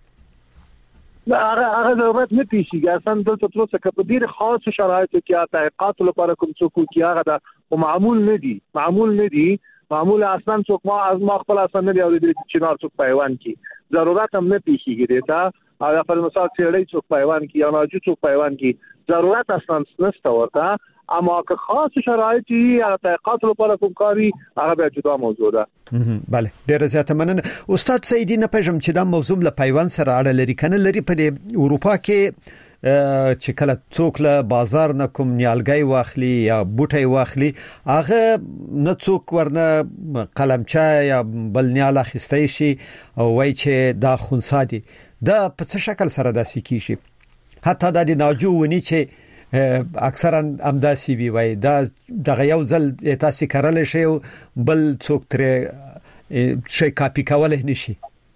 هغه ضرورت نه پیښیږي اصلا دلته تر څه په ډیر خاص شرایطو کې تحقیقات لپاره کوم څوک کې هغه د معمول نه دي معمول اصلا څوک ما خپل اصلا نه دی او د چنار څوک پیوند کی ضرورت هم نه پیښیږي دیتا او پر مثال چیړې څوک پیوند کی یا ناجو څوک پیوند کی ضرورت اصلا نشته ورته اما که خاص شرایطی یا تحقیقات لپاره کوم کاری هغه به جدا موضوع ده بله ډیر زیات مننه استاد سیدی نه پېژم چې دا موضوع له پیوند سره اړه لري کنه لري په اروپا کې چې کله څوک له بازار نه کوم نیالګي واخلي یا بوټي واخلي هغه نه څوک ورنه قلمچا یا بل نیال اخیستای شي او وای چې دا خونسا دي دا په څه شکل سره داسې کیږي حتی د ناجو ونی چې اکثرا امداسي وي دا دغه یو ځل تاسو کارل شي بل څوک تر شي کاپی کول نه شي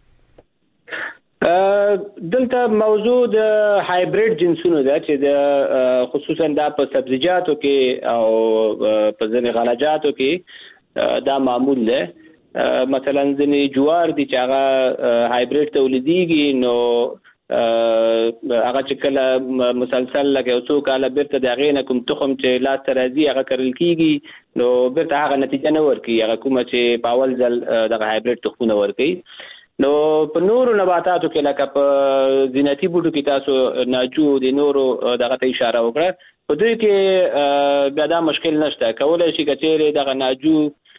دلته موضوع د هایبرید جنسونو ده چې د خصوصا د په سبزیجاتو کې او په ځینې غلجاتو کې دا معمول ده مثلا ځینې جوار دي چې هغه هایبرید تولیديږي نو هغه چې کله مسلسل لکه څو کاله بیرته د غینه کوم تخم چې لاس راځي هغه کرل کیږي نو بیرته هغه نتیجه نه ورکي هغه کومه چې پاول ځل د هایبرید تخمونه ورکي نو په نورو نباتاتو کې لکه په زینتي بوټو کې تاسو ناجو د نورو دغه ته اشاره وکړه په دوی کې بیا دا مشکل نشته کولای شي کچېره دغه ناجو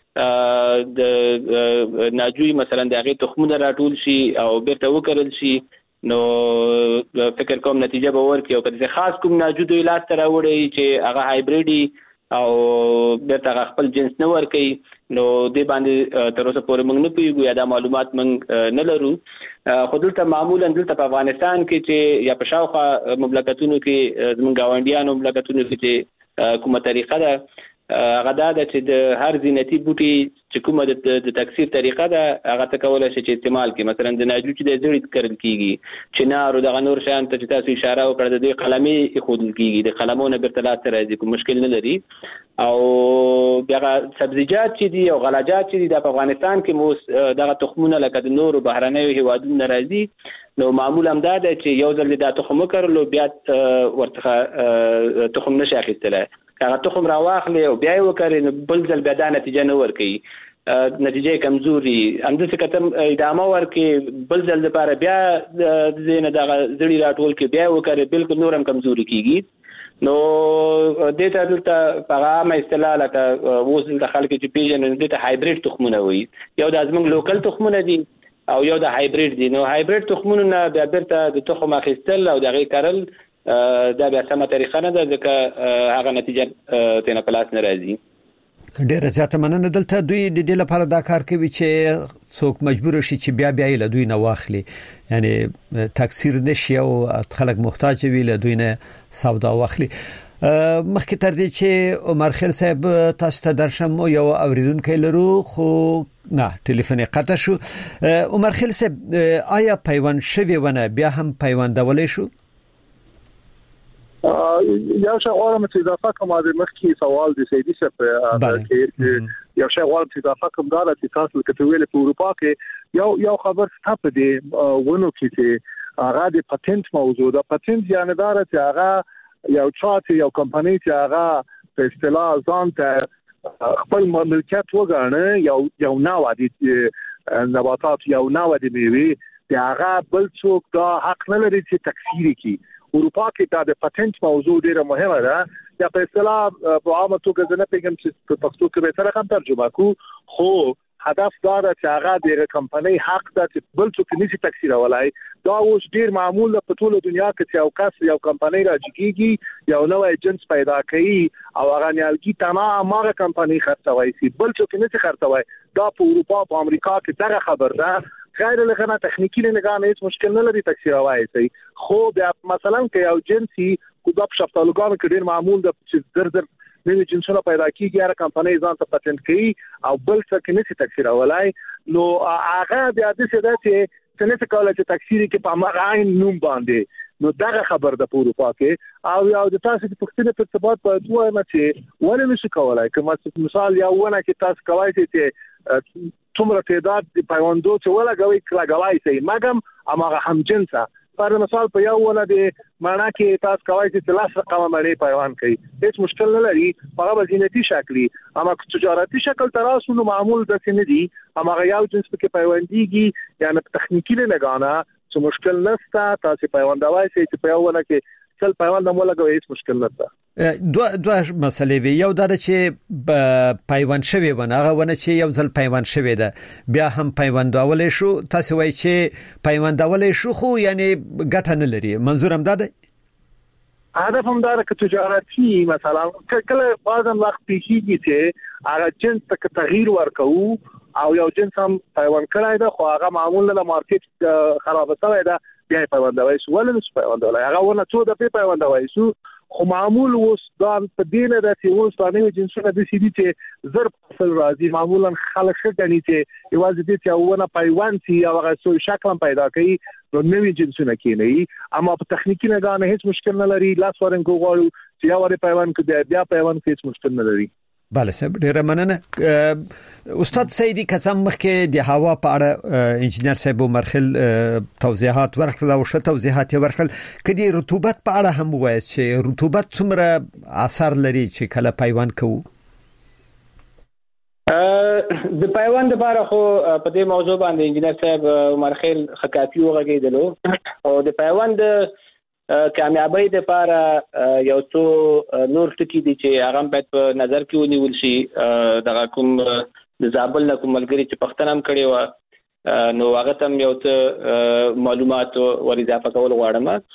د ناجوی مثلا دغه تخمونه راټول شي او بیرته وکړل شي نو فکر کوم نتیجه به ورکړي او که خاص کوم ناجو دوی لاس ته راوړي چې هغه هایبریډي او بیرته خپل جنس نه ورکي نو د باندې تر اوسه پورې موږ نه پیږو یا د معلومات موږ نه لرو. خو دلته معمولا دلته په افغانستان کې چې یا په شاوخوا مملکتونو کې زموږ ګاونډیانو مملکتونو کې چې کومه طریقه ده هغه دا چې د هر زینتي بوټي چې کومه د تکثیر طریقه ده هغه ته کولای شي چې استعمال کړي. مثلا د ناجو چې د زړی کرل کیږي چنار او د غنور شان ته چې تاسو اشاره وکړه د دې قلمي خودل کیږي د قلمونو برتلا سره راځي کوم مشکل نه لري. او بیا سبزیجات چې دي او غلاجات چې دي د افغانستان کې مو دغه تخمونه لکه د نورو بهرنیو هیوادونو راځي نو معمولا هم دا ده چې یو ځل د تخم وکړلو بیا ورته تخم نشي اخیستلی. هغه تخم راواخلي او بیا یې وکړي نو بل ځل بیا دا نتیجه نه ورکوي، نتیجه کمزوري. همداسې که ادامه ورکړي بل ځل دپاره بیا د دې نه دغه زړي راټول کړي بیا یې وکړي بلکل نور هم کمزوري کېږي. نو دې ته دلته په هغه عامه اصطلاح لکه اوس دلته خلک چې پېژني دې ته هایبریډ تخمونه وایي. یو دا زموږ لوکل تخمونه دي او یو د هایبریډ دي. نو هایبریډ تخمونه نه بیا بیرته د تخم اخیستل او د هغې کرل دا بیا سمه طریقه نه ده ځکه هغه نتیجه تېنه په لاس نه راځي. ډیره زیاته مننه. دلته دوی د دې لپاره دا کار کوي چې څوک مجبور شي چې بیا یې له دوی نه واخلي، یعنی تکثیر نشي او خلک محتاج وي له دوی نه سودا واخلي. مخکې تر دې چې عمر خیل صاحب تاسو ته درشم یو اوریدونکو لرو خو نه ټلیفون قطع شو. عمر خیل صاحب آیا پیوند شوی ونه بیا هم پیوندولای شو؟ یو شی غواړم چې اضافه کوم د مخکې سوال د سیدی صاحب کې یو شی غواړم چې اضافه کوم دا چې تاسو کې ویل په اروپا کې یو خبر ستاسو دی ونه کې هغه د پاتنټ موضوع ده. پاتنټ یعنی دا چې هغه یو چاته یو کمپنی چې هغه په اصطلاح ځان ته خپل ملکیت وګڼي یو نوع د نباتات یو نوع د میوه د هغه بل څوک دا حق نه لري چې تکثیر کړي. اروپا کې دا د پاتنټ موضوع ډیره مهمه ده یا په اصطلاح په عامه توګه نه پیغام چې په پښتو کې به سره هم ترجمه کو، خو هدف دا ده چې هغه د کمپنۍ حق ده چې بل څوک نشي تکثیرولای. دا اوس ډیر معمول په ټوله دنیا کې چې یو کس یو کمپنۍ راځي یو نوې جنس پیدا کوي او هغه نیالګي تمام هغه کمپنۍ خرڅوي سي بل څوک نشي خرڅوي. دا په اروپا په امریکا کې دغه خبر ده. غیر لغنه تخنیکی نگاه نه هیڅ مشکل نه لري تکثیروای سي. خو بیا مثلا کې یو جنسي کو د شفتالوګانو کې ډیر معمول د چې زر نوې جنسونه پیدا کیږي هر کمپنۍ ځان ته پاتنټ کوي او بل څه کې نشي تکثیرولای. نو هغه بیا د څه ده چې څنګه کولای چې تکثیر کې په مغاین نوم باندې نو دغه خبر د اروپا کې او یو د تاسو په پښتنه په ارتباط په دوه نه چې ولې نشي کولای کوم مثال یو ونه کې تاسو کوي چې څومره تعداد د پیوندو چې ولګوي کلاګوي سي مګم امغه هم جنسه پر مثال په یو ونه د معنا کې تاسو کوي چې لاس رقم باندې پیوند کوي هیڅ مشکل نه لري. هغه زینتي شکلی اما تجارتي شکل تراسو نو معمول د سندي امغه یو جنس کې پیونديږي یعنی تخنیکی نه لګانا څه مشکل نشته. تاسو پیوندوي چې په یو ونه کې څل پیوند مو لګوي هیڅ مشکل نشته. دوه مسلې وی یو دا چې پیوند شوی ونه هغه ونه چې یو ځل پیوند شوی ده بیا هم پیوندولای شو. تاسو وایي چې پیوندولای شو خو یعنی ګټه نه لري. منظور هم دا ده هدف هم دا چې تجارتي مثلا کله بعضن وخت پیږي چې هغه جنس ته تغییر ورکوي او یو جنس هم پیوند کړای ده خو هغه معمولا د مارکیټ خراب شوی ده بیا پیوندوي شو ولې نشي پیوندولای. هغه ونه څو د پیوندوي شو خو معمول اوس دا په دینه د سیوس باندې جنسونه د سیدي چې زر فصل راځي معمولا خلک شګنی چې یوازې د چاونه پیوند سي او هغه سو شکل پیدا کوي نو نوې جنسونه کینې اما په تخنیکی نه غانه هیڅ مشکل نه لري. لاس ورنګو غواړو چې یو ور پیوند کې بیا پیوند هیڅ مشکل نه لري. بله صاحب ډیره مننه. استاد سیدی قسم مخکې د هوا په اړه انجنیر صاحب عمر خیل توضیحات ورکړل او ښه توضیحات ورکړل. کدي رطوبت په اړه هم وایي چې رطوبت څومره اثر لري چې کله پیوند کوو؟ د پیوند لپاره خو په دې موضوع باندې انجنیر صاحب عمر خیل خکافي وغږیدلو او د پیوند کامیابی لپاره یو څو نور ټکي دي چې هغه باید په نظر کې ونیول شي. دغه کوم د زابل نه کوم ملګری چې پښتنه هم کړی و نو هغه تم یو څه معلومات ور اضافه کول غواړم.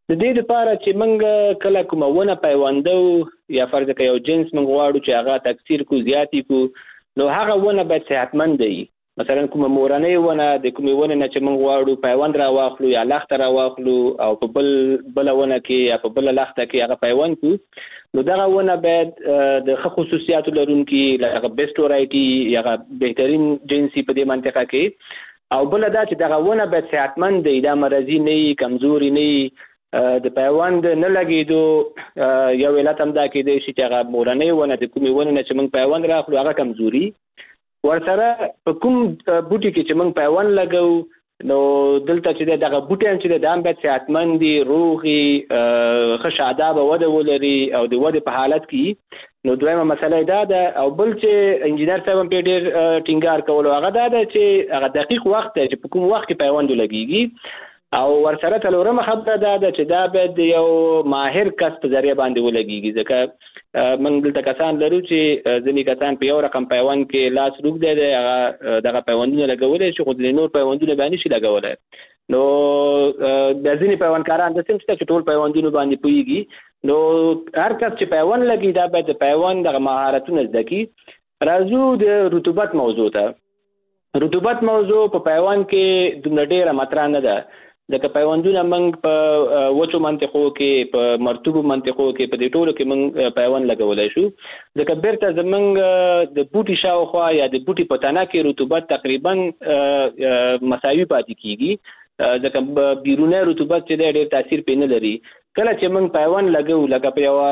د دې لپاره چې موږ کله کومه ونه پیوندو یا فرض کړئ یو جنس موږ غواړو چې هغه تکثیر کو زیاتی کو نو هغه ونه باید صحتمند وي. مثلا کومه مورنۍ ونه د کومې ونه نه چې موږ غواړو پیوند را واخلو یا لخت را واخلو او په بل ونه کې یا په بل لخت کې هغه پیوند کو نو دغه ونه باید د خصوصیاتو لرونکي لکه بیسټ ورایټي یا بهترین جنسي په دې منطقه کې او بل دا چې دغه ونه باید صحتمند وي، دا مرضی نه وي، کمزوري نه وي، د پیوند نه لګېدو یو علت هم دا کېدی شي چې هغه مورنۍ ونه د کومې ونه نه چې موږ پیوند راخلو هغه کمزوري ورسره په کوم بوټي کې چې موږ پیوند لګو نو دلته چې دغه بوټیان چې د هم باید صحتمند دي، روغي، ښه شادابه وده ولري او د ودې په حالت کې. نو دویمه مسله دا ده او بل چې انجینر صاحب هم په ډېر ټینګار کولو هغه دا ده چې هغه دقیق وخت دی چې په کوم وخت کې پیوند لګېږي او ورسره څلورمه خبره دا ده چې دا باید یو ماهر کس په ذریعه باندې ولګېږي ځکه موږ دلته کسان لرو چې ځینې کسان په یو رقم پیوند کې لاس روږدی دی هغه دغه پیوندونه لګولی شي خو د نور پیوندونه باندې شي لګولی نو د ځینې پیوندکاران داسې هم شته چې ټول پیوندونو باندې پوهېږي نو هر کس چې پیوند لګي دا باید د پیوند دغه مهارتونه زده کړي. راځو د رطوبت موضوع ته. رطوبت موضوع په پیوند کې دومره ډېره مطرح نه ده ځکه پیوندونه موږ په وچو منطقو کې په مرطوبو منطقو کې په دې ټولو کې موږ پیوند لګولی شو ځکه بیرته زموږ د بوټي شاوخوا یا د بوټي په تنه کې رطوبت تقریبا مساوي پاتې کېږي ځکه بیرونی رطوبت چې دی ډېر تاثیر پې نه لري. کله چې موږ پیوند لګو لکه په یوه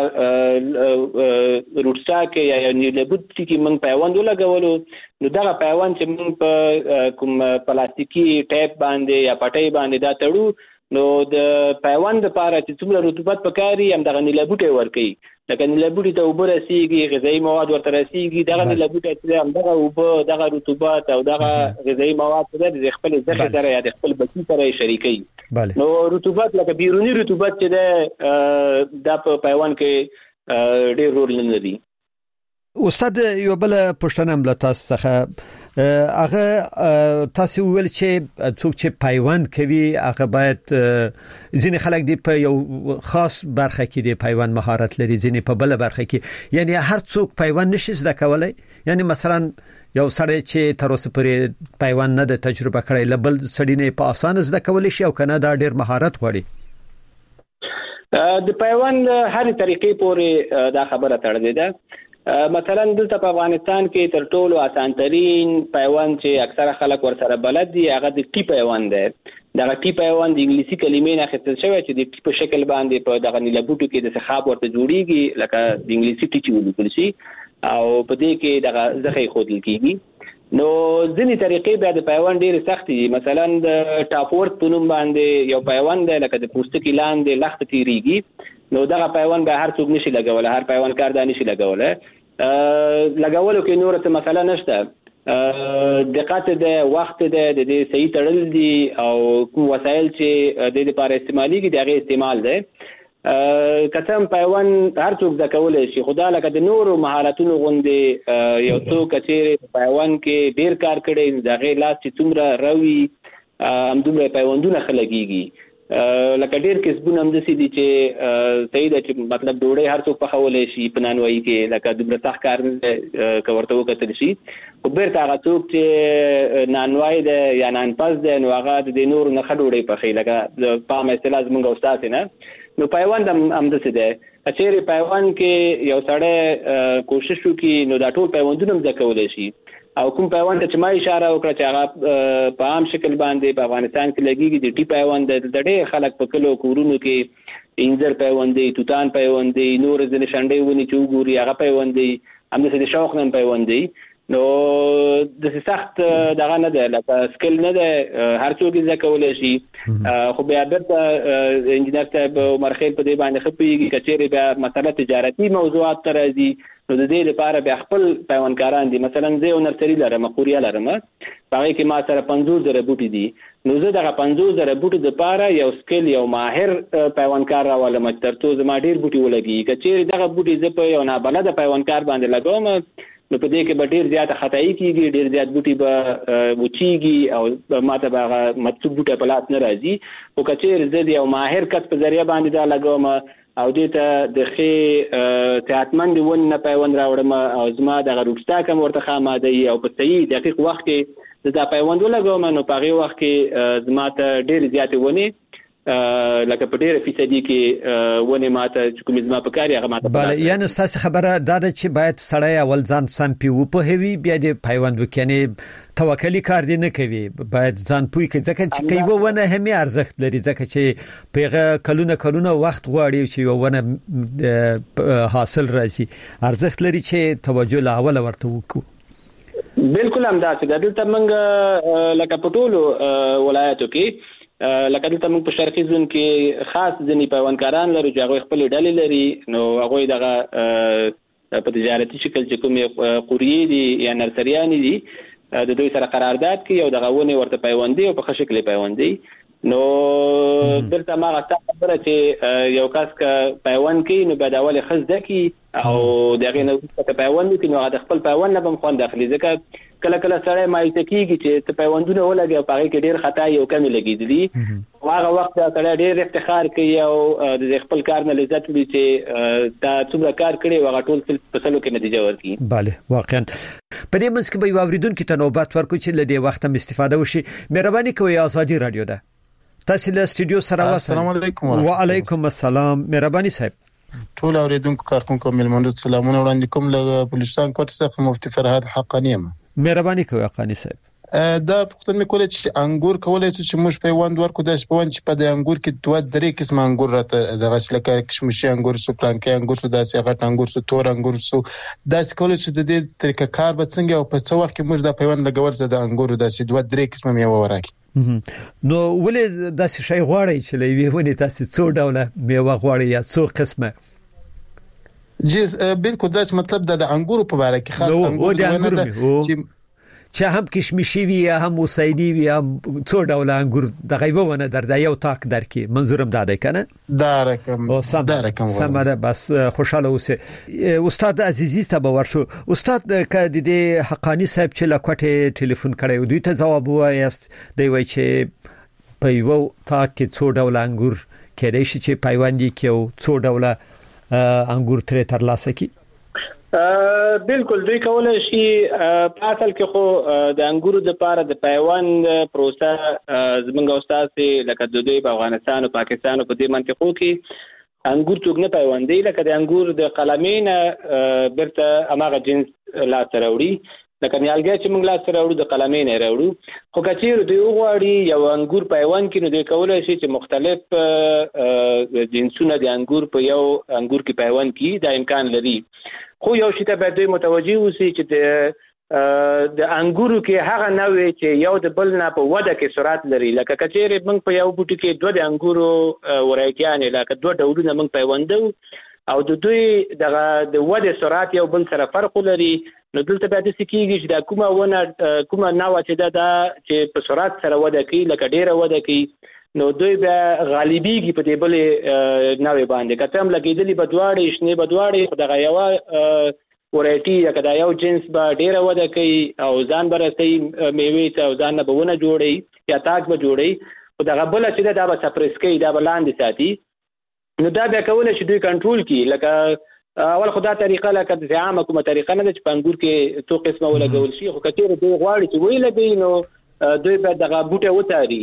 روټسټا کې یا یو نیلبوټي کې موږ پیوند ولګولو نو دغه پیوند چې موږ په کوم پلاستیکي ټیپ باندې یا پټۍ باندې دا تړو نو د پیوند لپاره چې څومره رطوبت پکار وي همدغه نیلبوټی ورکوي لکه نیلبوټي ته اوبه رسېږي غذایي مواد ورته رسېږي دغه نیلبوټی چې همدغه اوبه دغه رطوبت او دغه غذایي مواد چې د خپل ذخیره سره یا د خپل بچي سره یې شریکوي. نو رطوبت لکه بیرونی رطوبت چې دی دا په پیوند کې ډېر رول نه لري. استاد یو بل پوښتنه هم له تاسو څخه هغه تاسو ویل چې څوک چې پیوند کوي هغه باید ځینې خلک دی په یو خاص برخه کې دی پیوند مهارت لري ځینې په بل برخه کې یعنی هر څوک پیوند نشي زده کولای یعنی مثلا یو سړی چې تر اوسه پورې پیوند نه د تجربه کړی لبل سړی نه په اسانه زده کولای شي او کنه دا ډیر مهارت غواړي. د پیوند هر طریقې پورې دا خبره تړلې ده. مثلا دلته په افغانستان کې تر ټولو اسانترین پیوند چې اکثره خلک ورسره بلد دي هغه د ټي پیوند دی. دغه ټي پیوند د انګلیسي کلمې نه اخیستل شوی چې د ټي په شکل باندې په دغه نیلبوټو کې د څخاب ورته جوړیږي لکه د انګلیسي ټي چې ولیکل شي او په دې کې دغه ځخې ښودل کېږي. نو ځینې طریقې بیا د پیوند ډېرې سختې دي. مثلا د ټاپورک په نوم باندې یو پیوند دی لکه د پوستکي لاندې لخت تېرېږي نو دغه پیوند به هر څوک نشي لګولی هر پیوندکار دا نشي لګولی. لګولو کې نور څه مسله نشته دقت دی وخت دی د دې صحیح تړل دي او کوم وسایل چې د دې لپاره استعمالېږي د هغې استعمال دی. که هم پیوند هر څوک زده کولی شي خو دا لکه د نورو مهارتونو غوندې یو څوک که چیرې په پیوند کې ډېر کار کړی د هغې لاس چې څومره روي همدومره پیوندونه ښه لګېږي. لکه ډېر کسبونه همداسې دي چې صحیح ده چې مطلب ډوډۍ هر څوک پخولی شي په نانوایي کې لکه دومره سخت کار نه دی که ورته وکتل شي خو بیرته هغه څوک چې نانوای دی یا نانپز دی نو هغه د دې نورو نه ښه ډوډۍ پخوي لکه د پام اصطلاح زموږ او ستاسې نه. نو پیوند هم همداسې دی که چیرې پیوند کې یو سړی کوشش وکړي نو دا ټول پیوندونه هم زده کولی شي او کوم پیوند چې ما اشاره وکړه چې هغه په عام شکل باندې په افغانستان کې لګېږي د ټي پیوند دی. دلته ډېر خلک په کلو کورونو کې انځر پیوند دی، توتان پیوند دی، نور ځینې شنډۍ ونې چې وګوري هغه پیوند دی، همداسې د شوق نه پیوند دی. نو داسې سخت دغه نه دی لکه سکل نه دی هر څوک یې زده کولی شي. خو بیا بیرته انجینر صاحب عمر خیل په دې باندې ښه پوهېږي که چیرې بیا مسله تجارتي موضوعات ته راځي نو د دې لپاره بیا خپل پیوندکاران دي. مثلا زه یو نرسري لرم قوریه لرم په هغې کې ما سره 50,000 بوټي دي نو زه دغه 50,000 بوټو دپاره یو سکل یو ماهر پیوندکار راولم تر څو زما ډېر بوټي ولګي. که چیرې دغه بوټي زه په یو نابلده پیوندکار باندې لګوم نو په دې کې به ډیر زیات خطای کیږي، ډیر زیات بوټي به وچیږي او ماته به مطلوب بوټي په لاس نه راځي. او کچیر زه د یو ماهر کس په ذریعہ باندې دا لګوم او دې ته د خې صحتمند ون نه پیوند راوړم او زما د روټستا کوم ورته خاماده او په صحیح دقیق وخت کې دا پیوند ولګوم نو په هغه وخت کې زما ته ډیر زیات ونه لکه په ډیره فیصدي کې ونه ماته کوم زما په کاری هغه ماته بله. یعنی ستاسو خبره دا ده چې باید سړی اول ځان سم پیو په هوی بیا د پیوند وکړي، توکلی کار دی نه کوي، باید ځان پوي کې ځکه چې کیبه ونه همي ارزښت لري، ځکه چې پیغه کلونه وخت غواړي چې ونه حاصل راځي، ارزښت لري چې توجه لا اول ورته وکړو. بالکل همداسې ده. دلته موږ لکه په ټولو ولایتو کې لکه دلته موږ په شرقي زون کې خاص ځینې پیوندکاران لرو چې هغوی خپلې ډلې لري، نو هغوی دغه په تجارتي شکل چې کومې قوریې دي یا نرسریانې دي د دوی سره قرارداد کوي او دغه ونې ورته پیوندي او په ښه شکل پیوندي. نو دلته ما غوښتل خبره چې یو کس که پیوند کوي نو باید اول ښه زده کړي او دغه نه وروسته پیوند وکړي، نو د خپل پیوند نه به هم خوند اخلي. ځکه کله کله سړی مایوسه کېږي چې ته پیوندونه ولګي او په هغې کې ډېر خطا یو کمې لګېدلي، هغه وخت سړی ډېر افتخار کوي او د خپل کار نه لذت وړي چې تا څومره کار کړی او هغه ټول په سلو کې نتیجه ورکړي. بله واقعا. په دې منځ کې به یو اورېدونکي ته نوبت ورکړو چې له دې وخته هم استفاده وشي. مهرباني کوئ، ازادي رادیو ده، تاسو له سټوډیو سره واسه. السلام علیکم. وعلیکم السلام. مهرباني صاحب. ټول اوریدونکو کارکونکو ملمنو سلامونه وړاندې کوم. له بلوچستان کوټ څخه مفتي فرهاد حقانی یم. مهرباني کوئ حقانی صاحب. دا پختن مې کولای چې انګور کولای چې موږ پیوند ورکو د پیوند چې په د انګور کې دوه درې قسم انګور راته د غسل کې کشمشي انګور سو، پلانکي انګور سو، داسې غټ انګور سو، تور انګور سو، داسې کولای چې د دې طریقه کار به څنګه او په څو وخت کې موږ د پیوند لګول زده انګور داسې دوه درې قسم میوه ورکړي. نو ولې داسې شی غواړي چې لوي ونی تاسو څو ډوله میوه غواړي یا څو قسمه؟ بالکل داسې مطلب د انګورو په اړه کې خاص انګور چې هم کشمشي وي یا هم وسایدي وي هم څو ډول انګور د غیبه ونه در یو تاک درکې منظورم دا دی کنه دا رقم سمره. بس خوشاله اوسه. استاد عزیزی ته باور شو. استاد د دې حقانی صاحب چې لکوټه ټلیفون کړی دوی ته جواب وایست دی وای چې په یو تاک کې څو ډول انګور کېدای شي چې پیوندي کې او څو ډول انګور تر ترلاسه کی. بالکل دوی کولای شي په اصل کې خو د انګورو د پاره د پیوند پروسه زمونږ استاد لکه د دوی په افغانستان او پاکستان په دې منطقو کې انګور څوک نه پیوندي، لکه د انګور د قلمین برته اماغه جنس لا تروړي، لکه نیالګي چې موږ لا تروړو د قلمین راوړو. خو کچیر دوی وغواړي یو انګور پیوند کړي نو دوی کولای شي چې مختلف جنسونه د انګور په یو انګور کې پیوند کړي، دا امکان لري. خو یو شی ته باید دوی متوجي اوسي چې د انګورو کې هغه نوې چې یو د بل نه په وده کې سرعت لري، لکه کچېرې موږ په یو بوټي کې دوه د انګورو ورایټیانې لکه دوه ډولونه موږ پیوندو او د دوی دغه د وده سرعت یو بل سره فرق لري، نو دلته باید څه کېږي چې دا کومه نوعه چې دا چې په سرعت سره وده کوي لکه ډېره وده کوي نو دوی به غالبيږي په دې بلې نوې باندې کته هم لګېدلې بدواړي شنه بدواړي خو دغه یو ورایټي یا دا یو جنس به ډیره وده کوي او ځان برسي میوه ته او ځان نه بونه جوړي یا تاج به جوړي خو دغه بل چې دا به سپریس کوي دا بلاندې ساتي، نو دا به کول شي دوی کنټرول کی. لکه اول خدا طریقه لکه د عامه کومه طریقه نه چې پنګور کې تو قسمه ولګول شي، خو کثیر دوی غواړي چې ویل دی نو دوی به دغه بوټه وتاري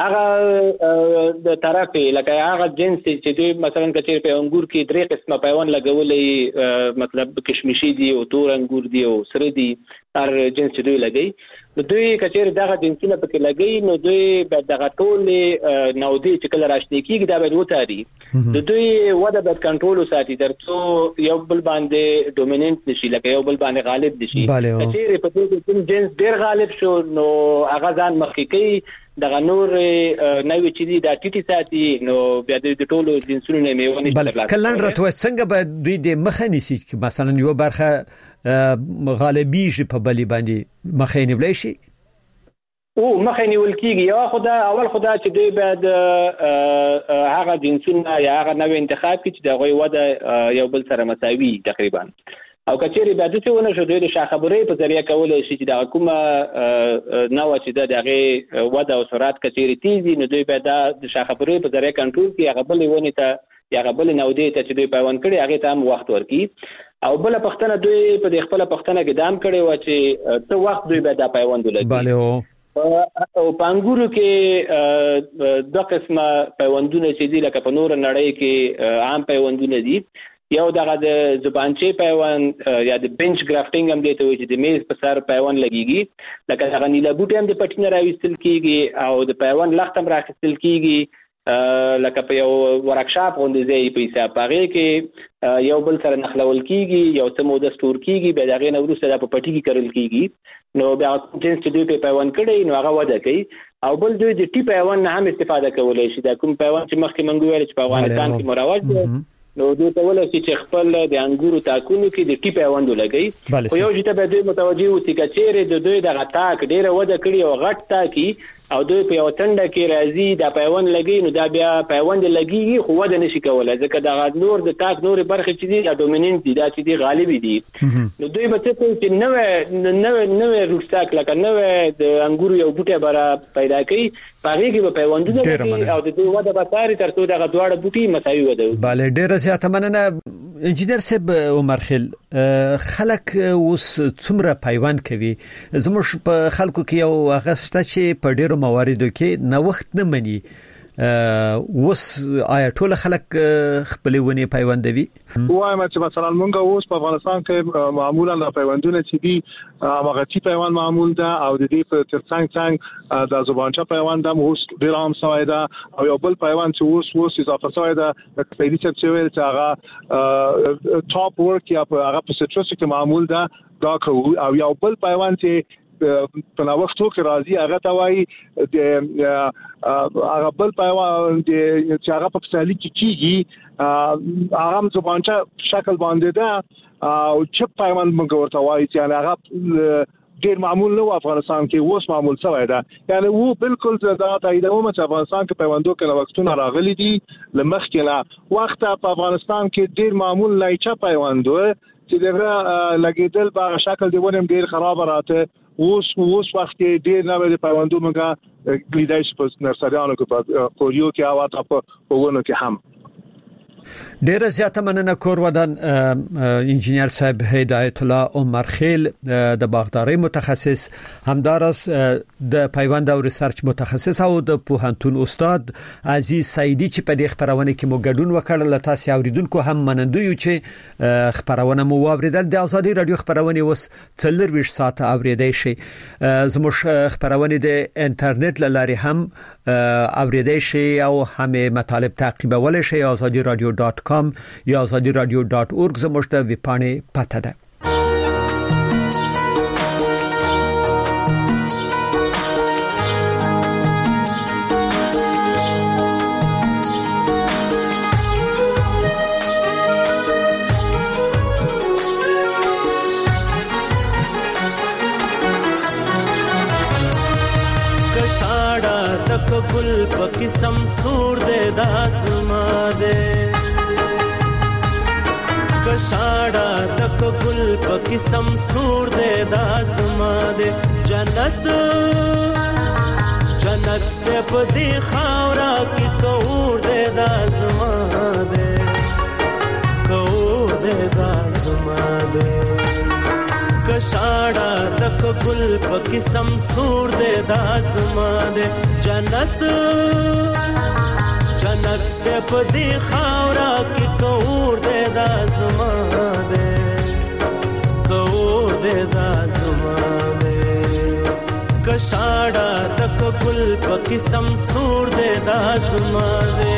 هغه د طرفه لکه هغه جنس چې دوی مثلا کثیر په انګور کې درې قسمه پیوند لګولې، مطلب کشمشي دي او تور انګور دي او سره دي، هر جنس دوی لګي نو دوی کثیر دغه جنسونه پکې لګي نو دوی به دغه ټول نودي چې کله راشنه کیږي دا به وتاري، د دوی وده به کنټرول وساتي ترڅو یو بل باندې ډومیننت نشي لکه یو بل باندې غالب نشي. کثیر په دې کې جنس ډیر غالب شو نو هغه ځان مخکې کوي دغه نور نوې چې دي دا ټیټي ساتي نو بیا د ټولو جنسونو نه میونه ترلاسه. کلن راته څنګه به دوی د مخه نسی مثلا یو برخه غالبیږي په بلی باندې مخینه بلی شي او مخینه ولکیږي یا اول خدا چې دوی بعد هغه جنسونه یا هغه نوې انتخاب کی چې دغه وده یو بل سره مساوي تقریبا او کچېری به د څه ونه شو د شاخبري په ذریعہ کولای شي چې د حکومت نو چې دغه وده او سرعت کچېری تیزی نو دوی به د شاخبري په ذریعہ کنټرول کې هغه بل ونه ته یا غبل نودې ته چې دوی پیوند کړي هغه ته هم وخت ورکي او بل پښتنه دوی په خپل پښتنه کې دام کړي و چې ته وخت دوی به دا پیوند ولګي بله او پانګورو کې د قسمه پیوندونه چې دي لکه په نور نړۍ کې عام پیوندونه دي یو دغه د زبانچې پیوند یا د بنچ ګرافټینګ هم دی ته چې د میز په سر پیوند لګيږي لکه هغه نیله بوټي هم د پټینه راوستل کیږي او د پیوند لخت هم راخستل کیږي لکه په یو ورکشاپ غونډه ځای په حساب پاره کې یو بل سره نخلول کیږي یو څه موده ستور کیږي به دغه نورو سره په پټی کې کړل کیږي نو بیا چې دوی په پیوند کړي نو هغه وده کوي او بل دوی د ټي پیوند هم استفاده کولای شي دا کوم پیوند چې مخکې منګو ویل چې په افغانستان کې مروج دی نو دوی ته ولې چې خپل د انګورو تاکونو کې د ټي پیوند لګي خو یو چې ته به دوی متوجي وي چې چیرې د دوی د غټاک ډیره وده کړي او غټ تاکي او دوی په یو تنده کې راځي دا پیوند لګي نو دا بیا پیوند لګي خو وده نشي کولای ځکه دا نور د تاک نور برخه چې دي دا ډومیننت دي دا چې دي غالب دي نو دوی به څه کوي چې نوې روټاک لکه نوې د انګورو یو بوټي برا پیدا کوي پاره کې به پیوندونه کوي او د دوی وده به تاري تر څو دا دواړه بوټي مساوي وده bale ډیره زیاته مننه انجینر صاحب عمر خیل خلک اوس څومره پیوند کوي زموږ په خلکو کې یو هغه چې په ډیرو مواردو کې نو وخت نه مني اوس آیا ټول خلک خپل ونی پیوندوي وایم چې مثلا مونږ اوس په افغانستان کې معمولا د پیوندونه چې دي هغه چې پیوند معمول ده او د دې په ترڅنګ د زبانچا پیوند هم اوس ډیر عام شوی ده او یو بل پیوند چې اوس اضافه شوی ده د پیډي چې ویل چې هغه ټاپ ورک یا هغه په سټرس کې معمول ده دا او یو بل پیوند چې په نو وختو کې راځي هغه توای د هغه بل پیوند چې هغه په سالي کې کیږي هغه زبانچا شکل باندې ده او چپ پیوند موږ ورته وایي چې هغه ډیر معمول نه افغانستان کې اوس معمول شوی ده یعنی وو بالکل زړه تایید و چې افغانستان کې پیوندو کې وختونه راغلي دي لمخکې نه وخت په افغانستان کې ډیر معمول نه چپ پیوندو چې دغه لګیدل په شکل دی ونه ډیر خراب راته اوس وخت ډیر نه پیوندو موږ لیدای شو په نرسریانو کې په کوریو کې او تاسو په ونه کې هم ډیر زیاته مننه کور ودان انجینر صاحب هدایت الله عمر خیل د باغداري متخصص همدارس د پیوند او ریسرچ متخصص او د پوهنتون استاد عزیز سعیدی چې په دې خبرونه کې مو ګډون وکړل تاسو اوریدونکو هم منندوی چې خبرونه مو واوریدل د ازادي رادیو خبرونه وس 24 ساعت اوریدای شي زموږ خبرونه د انټرنیټ لاري هم اوریدای شي او هم مطالب تعقیبول شي azadiradio.com یا azadiradio.org زموږ د ویبپاڼې پته ده گل پکی سمسور دے داسما دے کشاڑا تک گل پکی سمسور دے داسما دے جنت دے پدی خاورا کی کور دے داسما دے کور دے داسما دے کشاڑا تک گل پکی سمسور دے داسما دے جنت دے پدی خاورا کی کور دے داسما دے کور دے داسما دے کشاڑا تک گل پکی سمسور دے داسما دے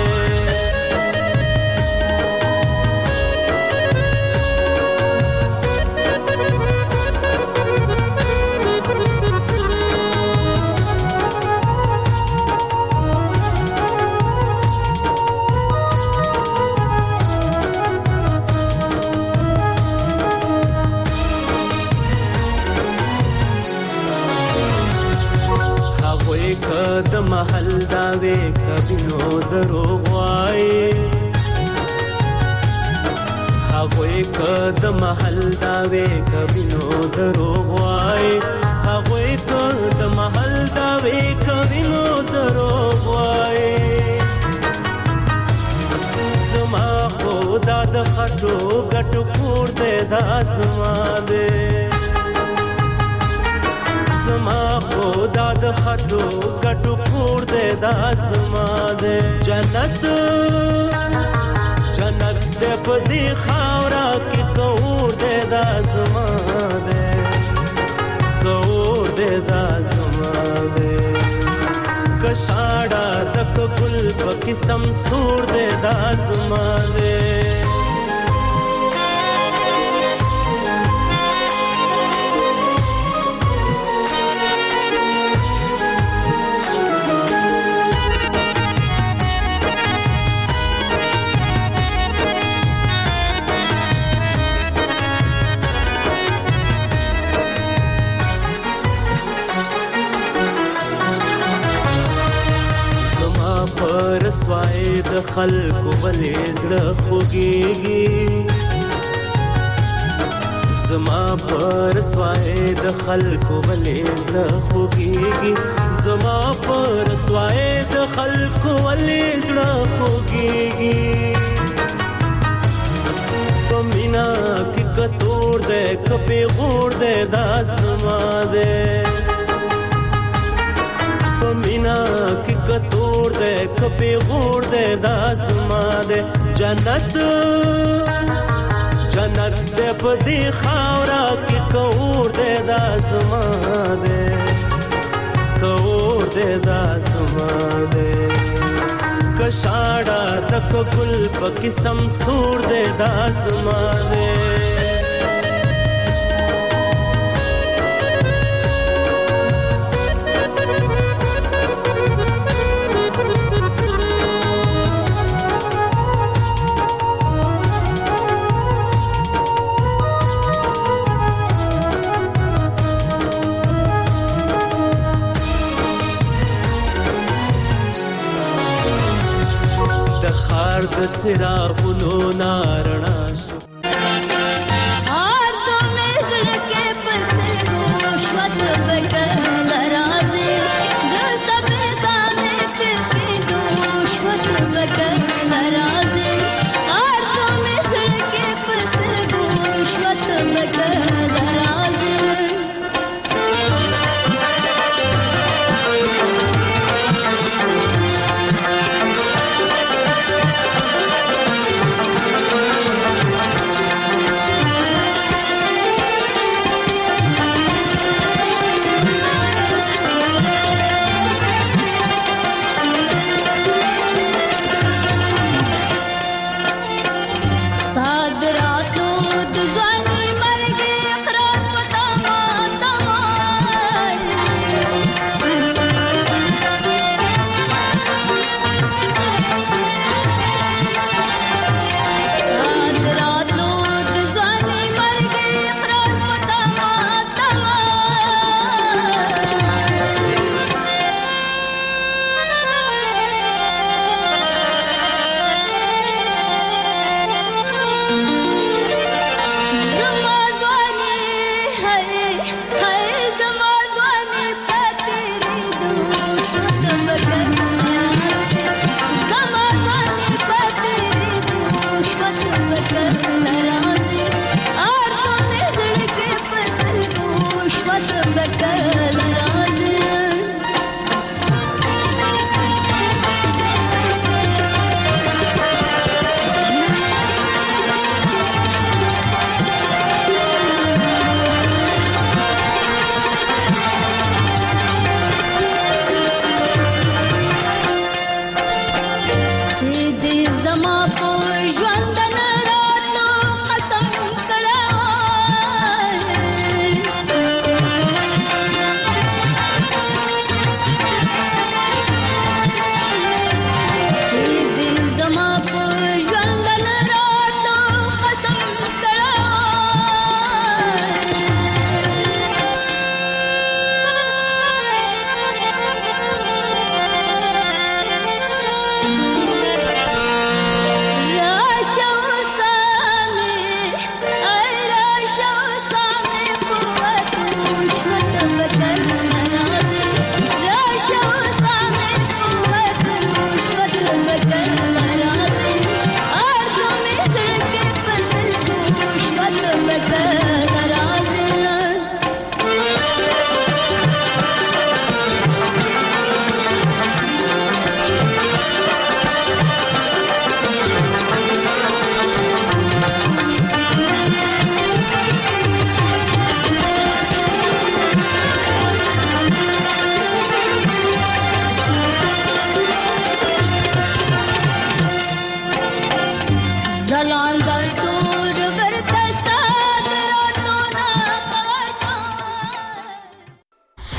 د محل داوي کبینو دروغ وای هغوی که د محل داوی کوینو دروغ وای هغوی که د محل داوی کوینو دروغ وای زما خدا د خټو ګټو کور دې د اسمان دې زما خدا د خټو ګټو کور دې د اسمان دې جنت جنت دې په دې خاورا کې کور دې د اسمان دې کور دې د اسمان دې کشاړه تک ګل په قسم سور دې د اسمان دې رسوای د خلکو بلې زړه خوږیږي زما پر رسوای د خلکو بلې زړه خوږیږي زما پر رسوای د خلکو بلې زړه خوږیږي پمینا کې کتور دې کپې غور دې داسما دې پمینا کې کتور دې کپې غور دې داسما دې جنت جنت دې په دې خاورا کې کور دې داسما دې کور دې داسما دې کشاړه تک ګل په قسم سور دې داسما دې د څراغونو نارڼا شو اور تو مزل کې پسې شوت بکل راځي د صبر سامنے پسې شوت بکل راځي اور تو مزل کې پسې شوت بکل راځي कर